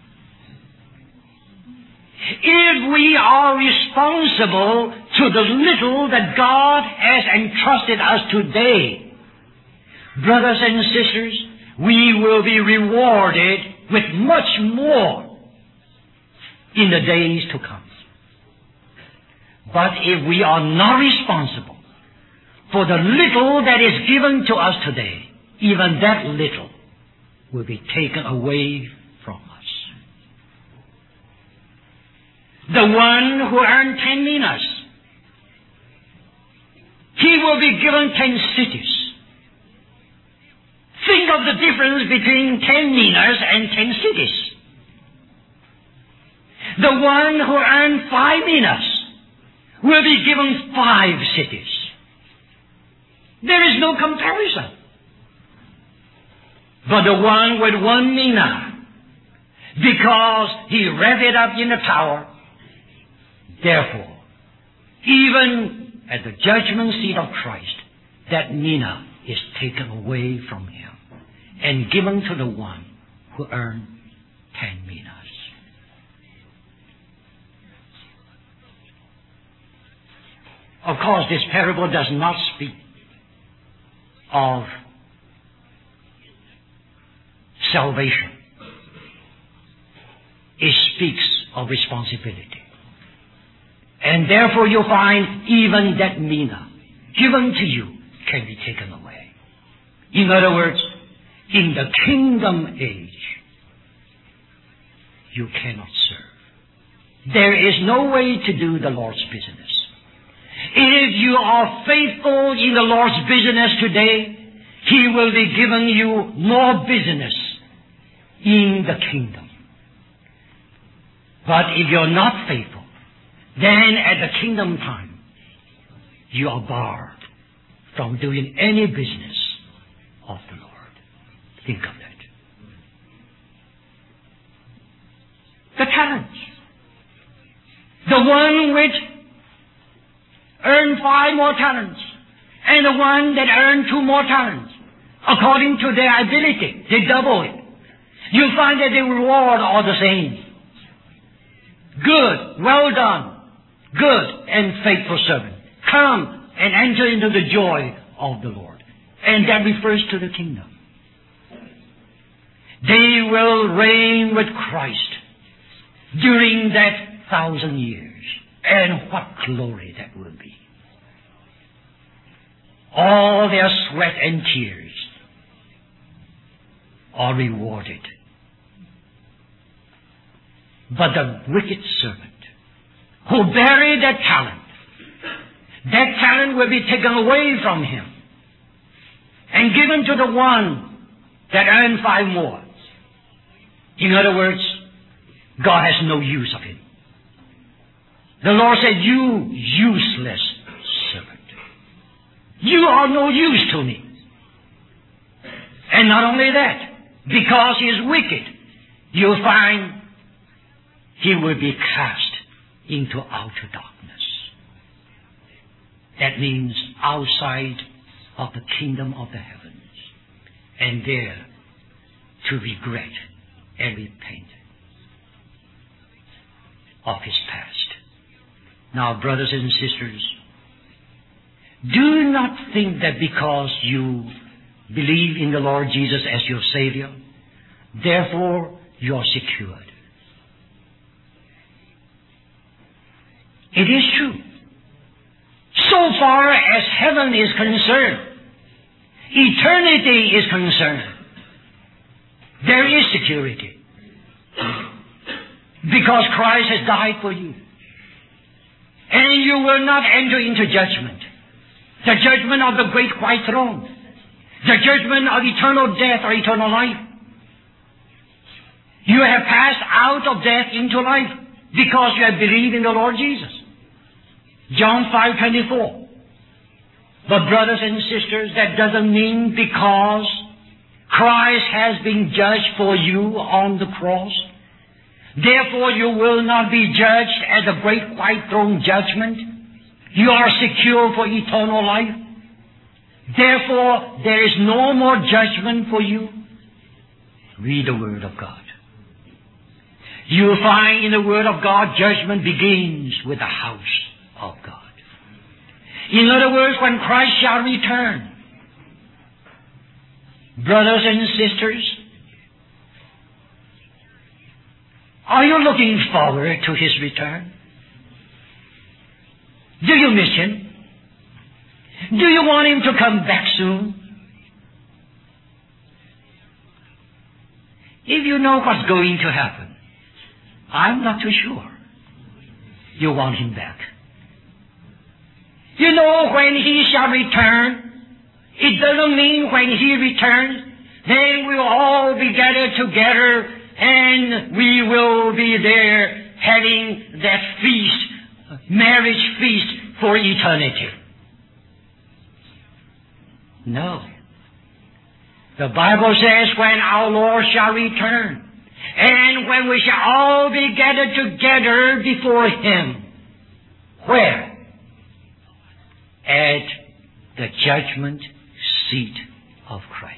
If we are responsible to the little that God has entrusted us today, brothers and sisters, we will be rewarded with much more in the days to come. But if we are not responsible for the little that is given to us today, even that little will be taken away from us. The one who earned ten minas, he will be given ten cities. Think of the difference between ten minas and ten cities. The one who earned five minas will be given five cities. There is no comparison. But the one with one mina, because he read it up in the tower, therefore, even at the judgment seat of Christ, that mina is taken away from him and given to the one who earned ten minas. Of course, this parable does not speak of salvation. It speaks of responsibility. And therefore you find even that mina given to you can be taken away. In other words, in the kingdom age, you cannot serve. There is no way to do the Lord's business. If you are faithful in the Lord's business today, He will be giving you more business in the kingdom. But if you're not faithful, then at the kingdom time, you are barred from doing any business of the Lord. Think of that. The talents. The one which earned five more talents, and the one that earned two more talents, according to their ability, they double it. You find that the reward are the same. Good, well done, good and faithful servant. Come and enter into the joy of the Lord. And that refers to the kingdom. They will reign with Christ during that thousand years. And what glory that will be. All their sweat and tears are rewarded. But the wicked servant who buried that talent, that talent will be taken away from him and given to the one that earned five more. In other words, God has no use of him. The Lord said, you useless servant. You are no use to me. And not only that, because he is wicked, you'll find he will be cast into outer darkness. That means outside of the kingdom of the heavens. And there to regret and repent of his past. Now, brothers and sisters, do not think that because you believe in the Lord Jesus as your Savior, therefore you are secured. It is true. So far as heaven is concerned, eternity is concerned, there is security. Because Christ has died for you. And you will not enter into judgment. The judgment of the great white throne. The judgment of eternal death or eternal life. You have passed out of death into life because you have believed in the Lord Jesus. John five twenty-four. But brothers and sisters, that doesn't mean because Christ has been judged for you on the cross, therefore you will not be judged at the great white throne judgment. You are secure for eternal life. Therefore, there is no more judgment for you. Read the Word of God. You will find in the Word of God, judgment begins with the house of God. In other words, when Christ shall return, brothers and sisters, are you looking forward to His return? Do you miss Him? Do you want Him to come back soon? If you know what's going to happen, I'm not too sure you want Him back. You know, when He shall return, it doesn't mean when He returns, then we'll all be gathered together and we will be there having that feast, marriage feast for eternity. No. The Bible says when our Lord shall return, and when we shall all be gathered together before Him. Where? At the judgment seat of Christ.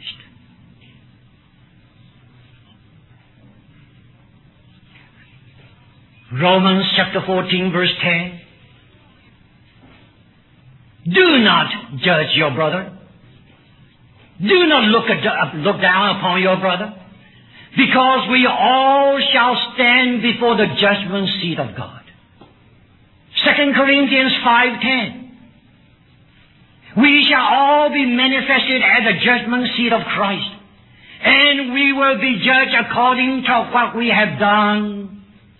Romans chapter fourteen verse ten. Do not judge your brother. Do not look, at, look down upon your brother, because we all shall stand before the judgment seat of God. Second Corinthians five ten. We shall all be manifested at the judgment seat of Christ, and we will be judged according to what we have done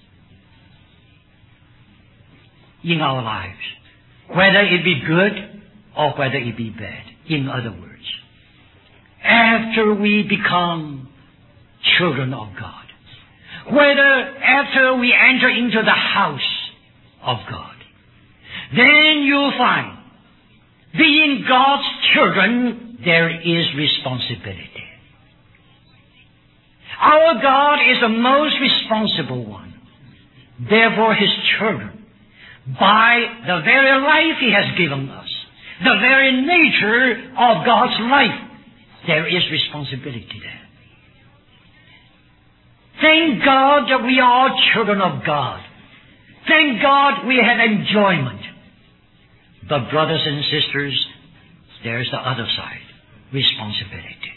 in our lives, whether it be good or whether it be bad. In other words, after we become children of God, whether after we enter into the house of God, then you'll find, being God's children, there is responsibility. Our God is the most responsible one. Therefore, His children, by the very life He has given us, the very nature of God's life, there is responsibility there. Thank God that we are children of God. Thank God we have enjoyment. But brothers and sisters, there's the other side, responsibility.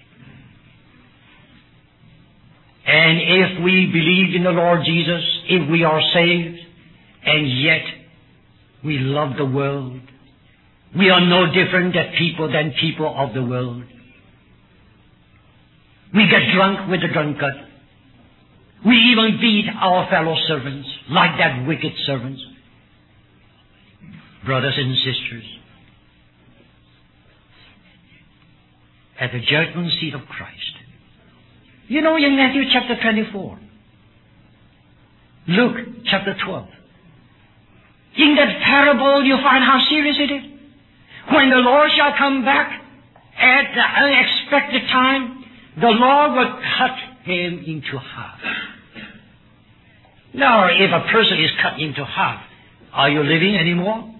And if we believe in the Lord Jesus, if we are saved, and yet we love the world, we are no different than people than people of the world. We get drunk with the drunkard. We even beat our fellow servants like that wicked servants. Brothers and sisters, at the judgment seat of Christ. You know, in Matthew chapter twenty-four, Luke chapter twelve, in that parable you find how serious it is. When the Lord shall come back at the unexpected time, the Lord will cut him into half. Now, if a person is cut into half, are you living anymore?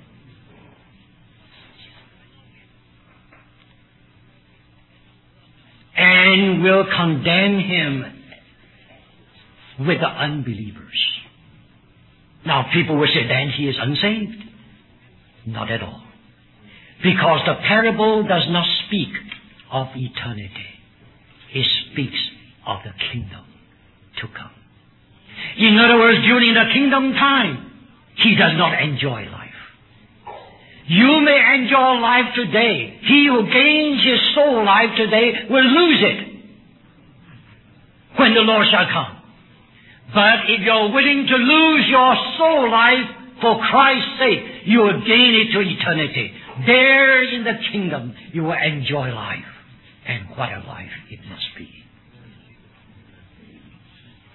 And will condemn him with the unbelievers. Now, people will say, then he is unsaved. Not at all. Because the parable does not speak of eternity. It speaks of the kingdom to come. In other words, during the kingdom time, he does not enjoy life. You may enjoy life today. He who gains his soul life today will lose it when the Lord shall come. But if you're willing to lose your soul life for Christ's sake, you will gain it to eternity. There in the kingdom, you will enjoy life. And what a life it must be.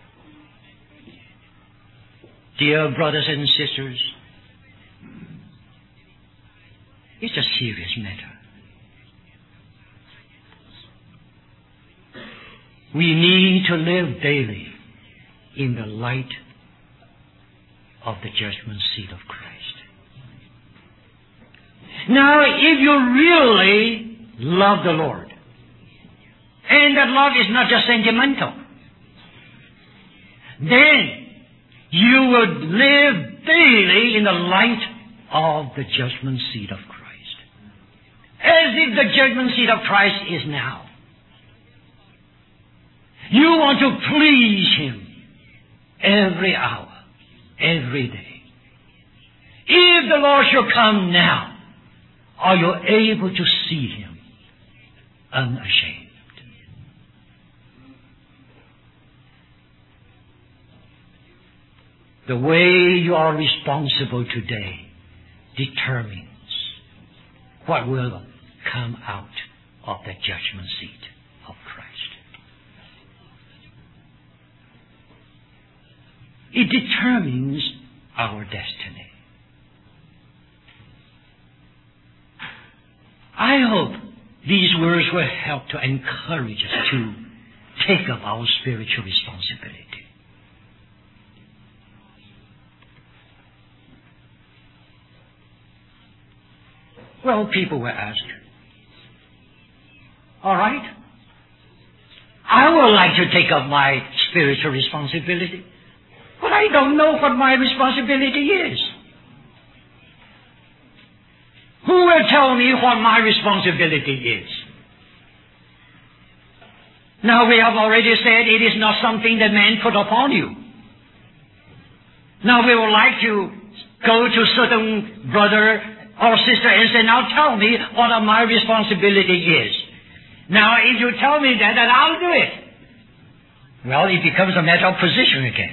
Dear brothers and sisters, it's a serious matter. We need to live daily in the light of the judgment seat of Christ. Now, if you really love the Lord, and that love is not just sentimental, then you would live daily in the light of the judgment seat of Christ. As if the judgment seat of Christ is now. You want to please Him every hour, every day. If the Lord should come now, are you able to see Him unashamed? The way you are responsible today determines what will come out of the judgment seat of Christ. It determines our destiny. I hope these words will help to encourage us to take up our spiritual responsibility. Well, people will ask, all right, I would like to take up my spiritual responsibility, but I don't know what my responsibility is. Who will tell me what my responsibility is? Now, we have already said it is not something that man put upon you. Now, we would like to go to certain brother or sister and say, now tell me what my responsibility is. Now, if you tell me that, then I'll do it. Well, it becomes a matter of position again.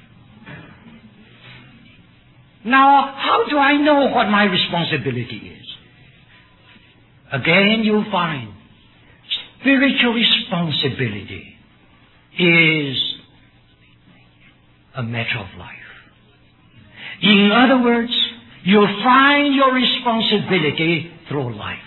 Now, how do I know what my responsibility is? Again, you'll find spiritual responsibility is a matter of life. In other words, you'll find your responsibility through life.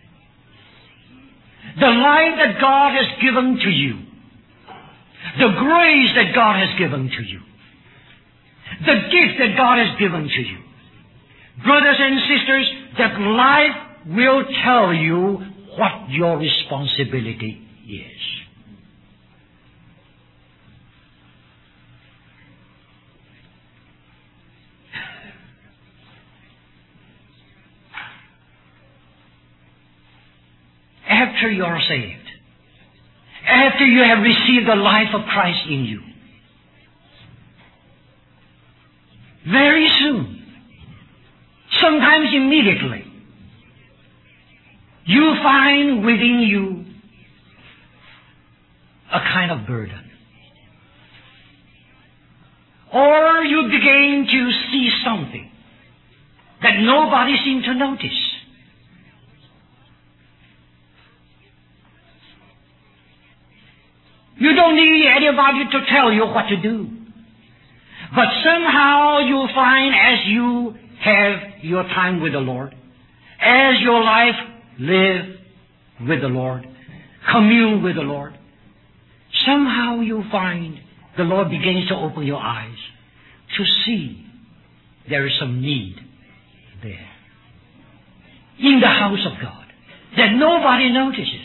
The life that God has given to you. The grace that God has given to you. The gift that God has given to you. Brothers and sisters, that life will tell you what your responsibility is. After you are saved, after you have received the life of Christ in you, very soon, sometimes immediately, you find within you a kind of burden. Or you begin to see something that nobody seems to notice. You don't need anybody to tell you what to do. But somehow you'll find as you have your time with the Lord, as your life live with the Lord, commune with the Lord, somehow you'll find the Lord begins to open your eyes to see there is some need there in the house of God that nobody notices.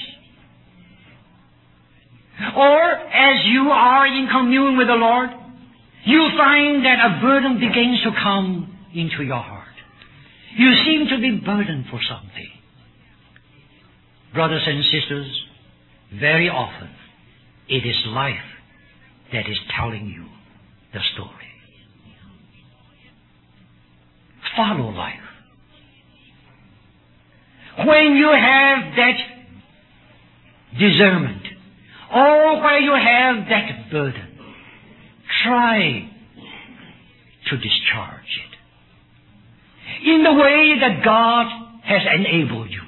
Or as you are in commune with the Lord, you find that a burden begins to come into your heart. You seem to be burdened for something. Brothers and sisters, very often it is life that is telling you the story. Follow life. When you have that discernment, or where you have that burden, try to discharge it in the way that God has enabled you.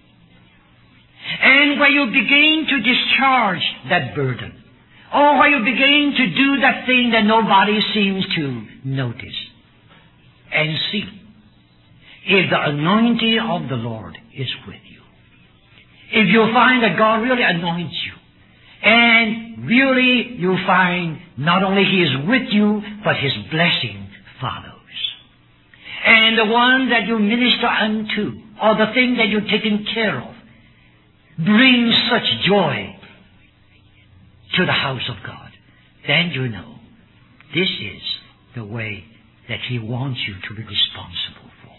And where you begin to discharge that burden, or where you begin to do that thing that nobody seems to notice and see if the anointing of the Lord is with you. If you find that God really anoints you, and really you find not only He is with you, but His blessing follows. And the one that you minister unto, or the thing that you're taking care of, brings such joy to the house of God, then you know this is the way that He wants you to be responsible for.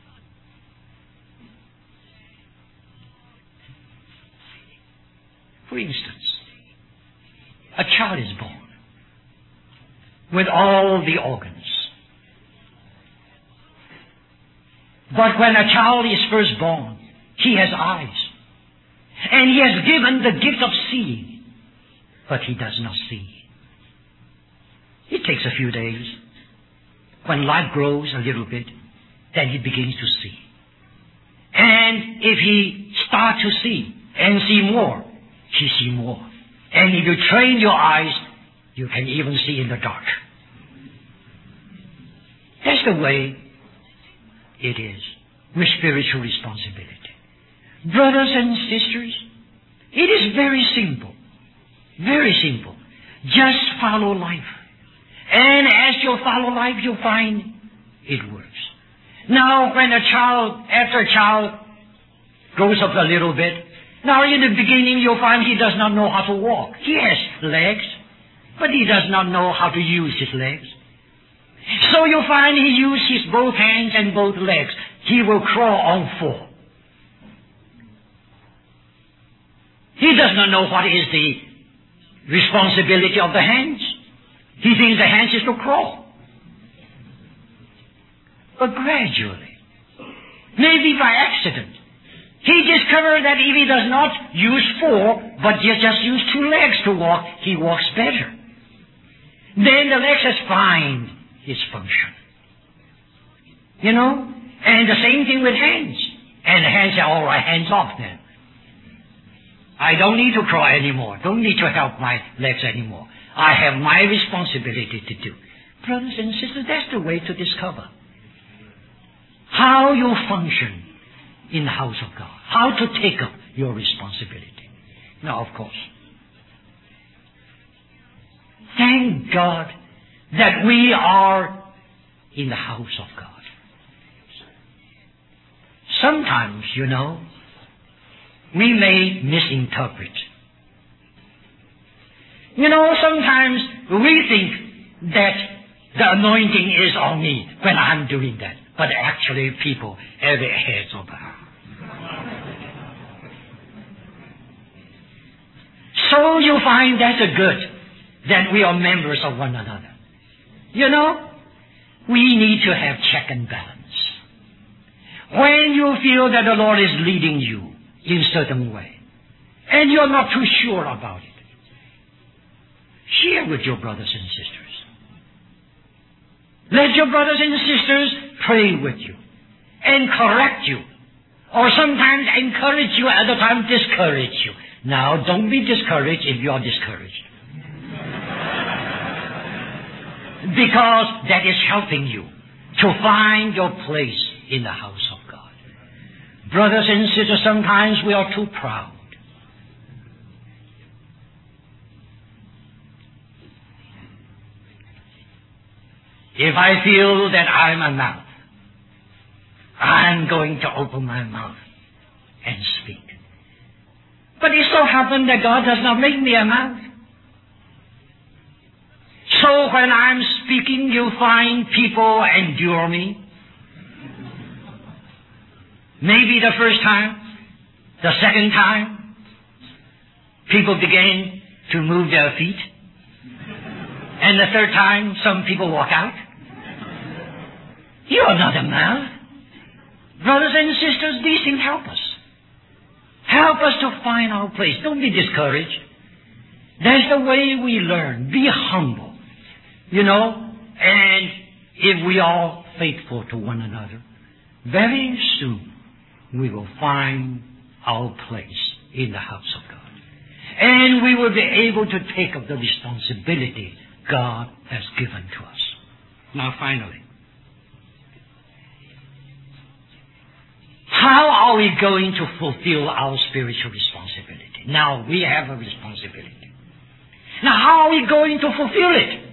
For instance, a child is born with all the organs. But when a child is first born, he has eyes. And he has given the gift of seeing. But he does not see. It takes a few days. When life grows a little bit, then he begins to see. And if he starts to see and see more, he sees more. And if you train your eyes, you can even see in the dark. That's the way it is with spiritual responsibility. Brothers and sisters, it is very simple. Very simple. Just follow life. And as you follow life, you find it works. Now, when a child, after a child grows up a little bit, now in the beginning you'll find he does not know how to walk. He has legs, but he does not know how to use his legs. So you'll find he uses both hands and both legs. He will crawl on four. He does not know what is the responsibility of the hands. He thinks the hands is to crawl. But gradually, maybe by accident, he discovered that if he does not use four, but just use two legs to walk, he walks better. Then the legs has find his function. You know? And the same thing with hands. And the hands say, all right, hands off then. I don't need to crawl anymore. Don't need to help my legs anymore. I have my responsibility to do. Brothers and sisters, that's the way to discover how you function in the house of God. How to take up your responsibility. Now, of course, thank God that we are in the house of God. Sometimes, you know, we may misinterpret. You know, sometimes we think that the anointing is on me when I'm doing that. But actually people have their heads over. So you find that's a good that we are members of one another. You know, we need to have check and balance. When you feel that the Lord is leading you in a certain way, and you're not too sure about it, share with your brothers and sisters. Let your brothers and sisters pray with you and correct you, or sometimes encourage you, at other times discourage you. Now, don't be discouraged if you are discouraged, because that is helping you to find your place in the house of God. Brothers and sisters, sometimes we are too proud. If I feel that I'm a mouth, I'm going to open my mouth and speak. But it so happens that God does not make me a mouth. So when I'm speaking, you find people endure me. Maybe the first time, the second time, people begin to move their feet. And the third time, some people walk out. You are not a mouth. Brothers and sisters, these things help us. Help us to find our place. Don't be discouraged. That's the way we learn. Be humble. You know, and if we are faithful to one another, very soon we will find our place in the house of God. And we will be able to take up the responsibility God has given to us. Now finally, how are we going to fulfill our spiritual responsibility? Now we have a responsibility. Now how are we going to fulfill it?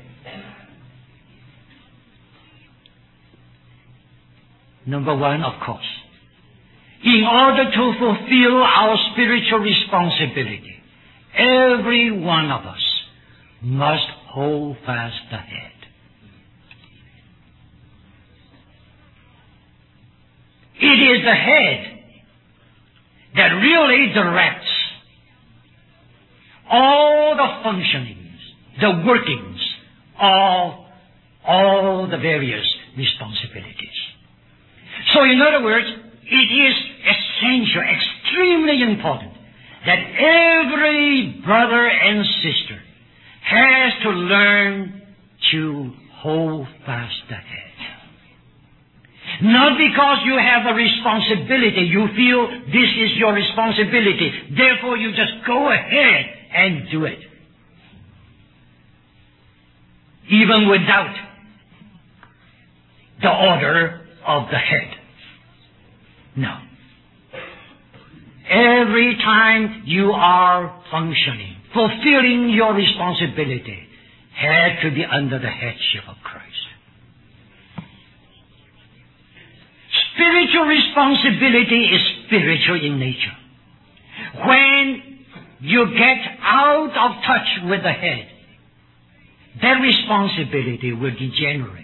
Number one, of course, in order to fulfill our spiritual responsibility, every one of us must hold fast the head. It is the head that really directs all the functionings, the workings of all the various responsibilities. So in other words, it is essential, extremely important, that every brother and sister has to learn to hold fast the head. Not because you have a responsibility, you feel this is your responsibility, therefore you just go ahead and do it. Even without the order of the head. No. Every time you are functioning, fulfilling your responsibility, had to be under the headship of Christ. Spiritual responsibility is spiritual in nature. When you get out of touch with the head, that responsibility will degenerate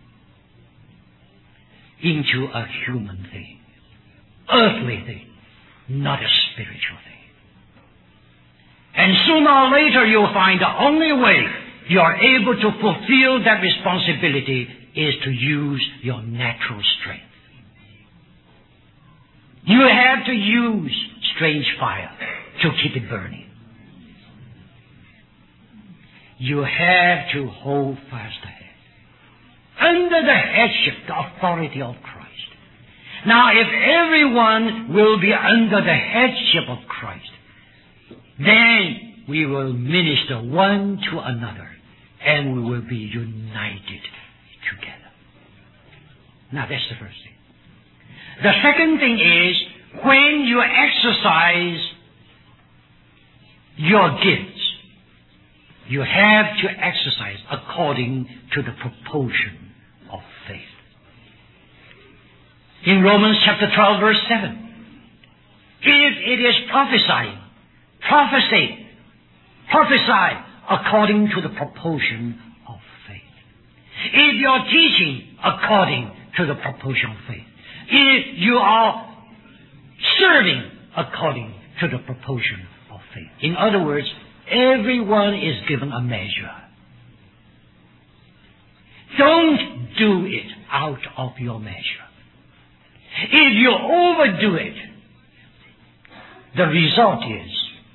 into a human thing, earthly thing, not a spiritual thing. And sooner or later you'll find the only way you are able to fulfill that responsibility is to use your natural strength. You have to use strange fire to keep it burning. You have to hold fast the head under the headship, the authority of Christ. Now, if everyone will be under the headship of Christ, then we will minister one to another and we will be united together. Now, that's the first thing. The second thing is, when you exercise your gifts, you have to exercise according to the proportion of faith. In Romans chapter twelve, verse seven, if it is prophesying, prophecy, prophesy according to the proportion of faith. If you're teaching according to the proportion of faith. If you are serving according to the proportion of faith. In other words, everyone is given a measure. Don't do it out of your measure. If you overdo it, the result is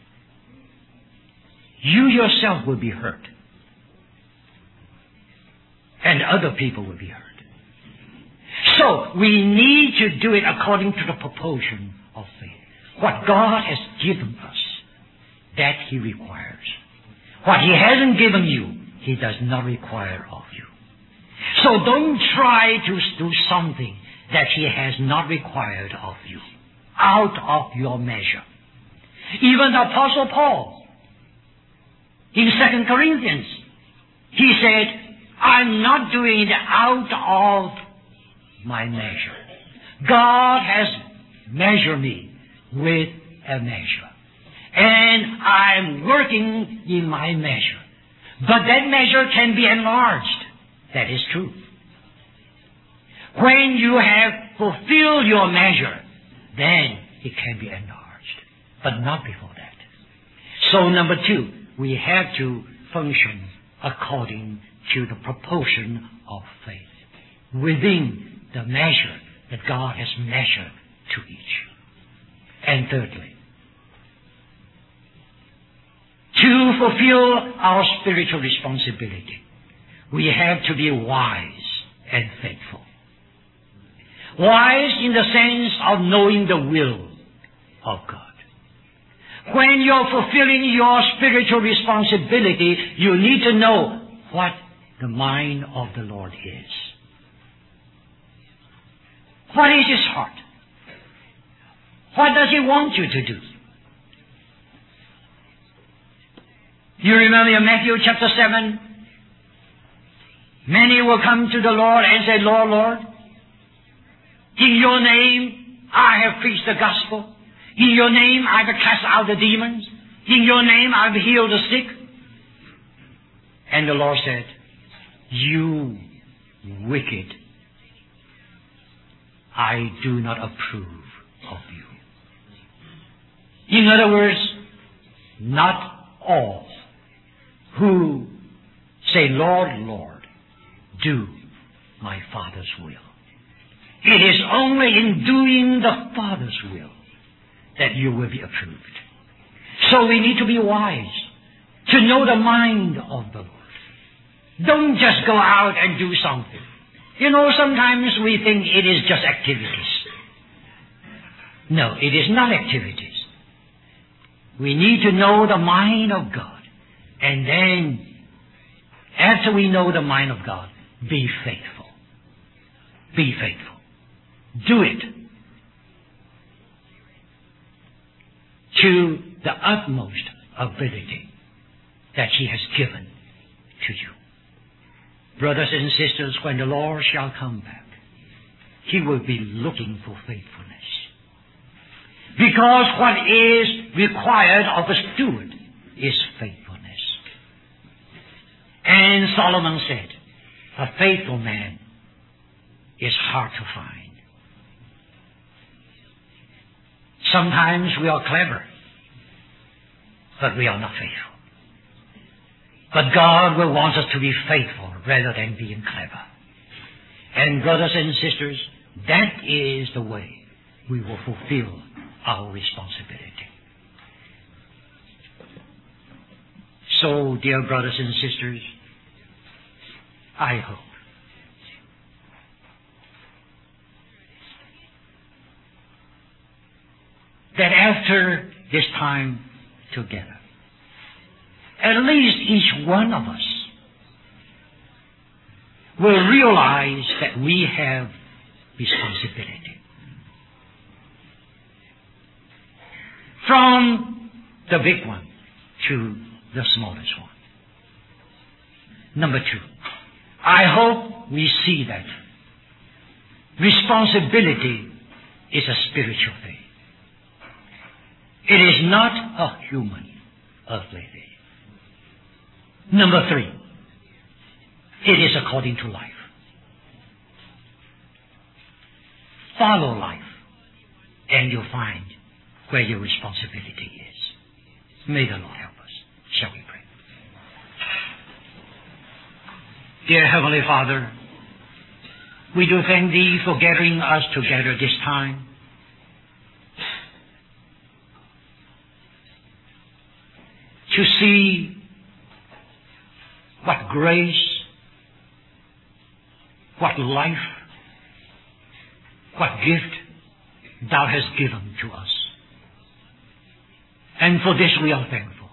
you yourself will be hurt. And other people will be hurt. So, we need to do it according to the proportion of faith. What God has given us, that He requires. What He hasn't given you, He does not require of you. So don't try to do something that He has not required of you, out of your measure. Even the Apostle Paul, in Second Corinthians, he said, I'm not doing it out of my measure. God has measured me with a measure. And I'm working in my measure. But that measure can be enlarged. That is true. When you have fulfilled your measure, then it can be enlarged. But not before that. So number two, we have to function according to the proportion of faith. Within the measure that God has measured to each. And thirdly, to fulfill our spiritual responsibility, we have to be wise and faithful. Wise in the sense of knowing the will of God. When you're fulfilling your spiritual responsibility, you need to know what the mind of the Lord is. What is His heart? What does He want you to do? You remember in Matthew chapter seven, many will come to the Lord and say, Lord, Lord, in your name I have preached the gospel. In your name I have cast out the demons. In your name I have healed the sick. And the Lord said, you wicked, I do not approve of you. In other words, not all who say, Lord, Lord, do my Father's will. It is only in doing the Father's will that you will be approved. So we need to be wise to know the mind of the Lord. Don't just go out and do something. You know, sometimes we think it is just activities. No, it is not activities. We need to know the mind of God. And then, after we know the mind of God, be faithful. Be faithful. Do it to the utmost ability that He has given to you. Brothers and sisters, when the Lord shall come back, He will be looking for faithfulness. Because what is required of a steward is faithfulness. And Solomon said, a faithful man is hard to find. Sometimes we are clever, but we are not faithful. But God will want us to be faithful rather than being clever. And brothers and sisters, that is the way we will fulfill our responsibility. So, dear brothers and sisters, I hope that after this time together, at least each one of us will realize that we have responsibility. From the big one to the smallest one. Number two, I hope we see that responsibility is a spiritual thing. It is not a human, earthly thing. Number three, it is according to life. Follow life, and you'll find where your responsibility is. May the Lord help us. Shall we pray? Dear Heavenly Father, we do thank Thee for gathering us together this time. To see what grace, what life, what gift Thou hast given to us. And for this we are thankful.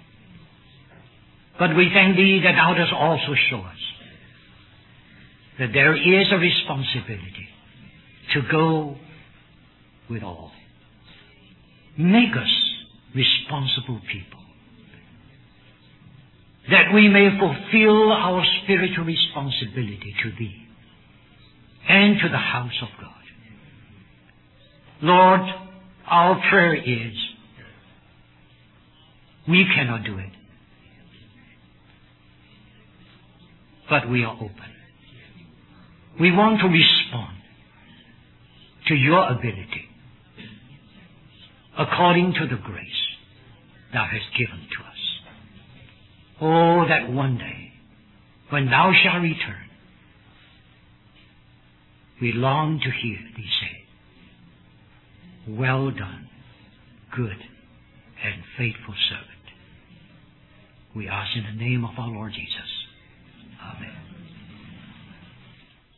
But we thank Thee that Thou dost also show us that there is a responsibility to go with all. Make us responsible people, that we may fulfill our spiritual responsibility to Thee and to the house of God. Lord, our prayer is, we cannot do it, but we are open. We want to respond to Your ability according to the grace Thou hast given to us. Oh, that one day, when Thou shalt return, we long to hear Thee say, well done, good and faithful servant. We ask in the name of our Lord Jesus.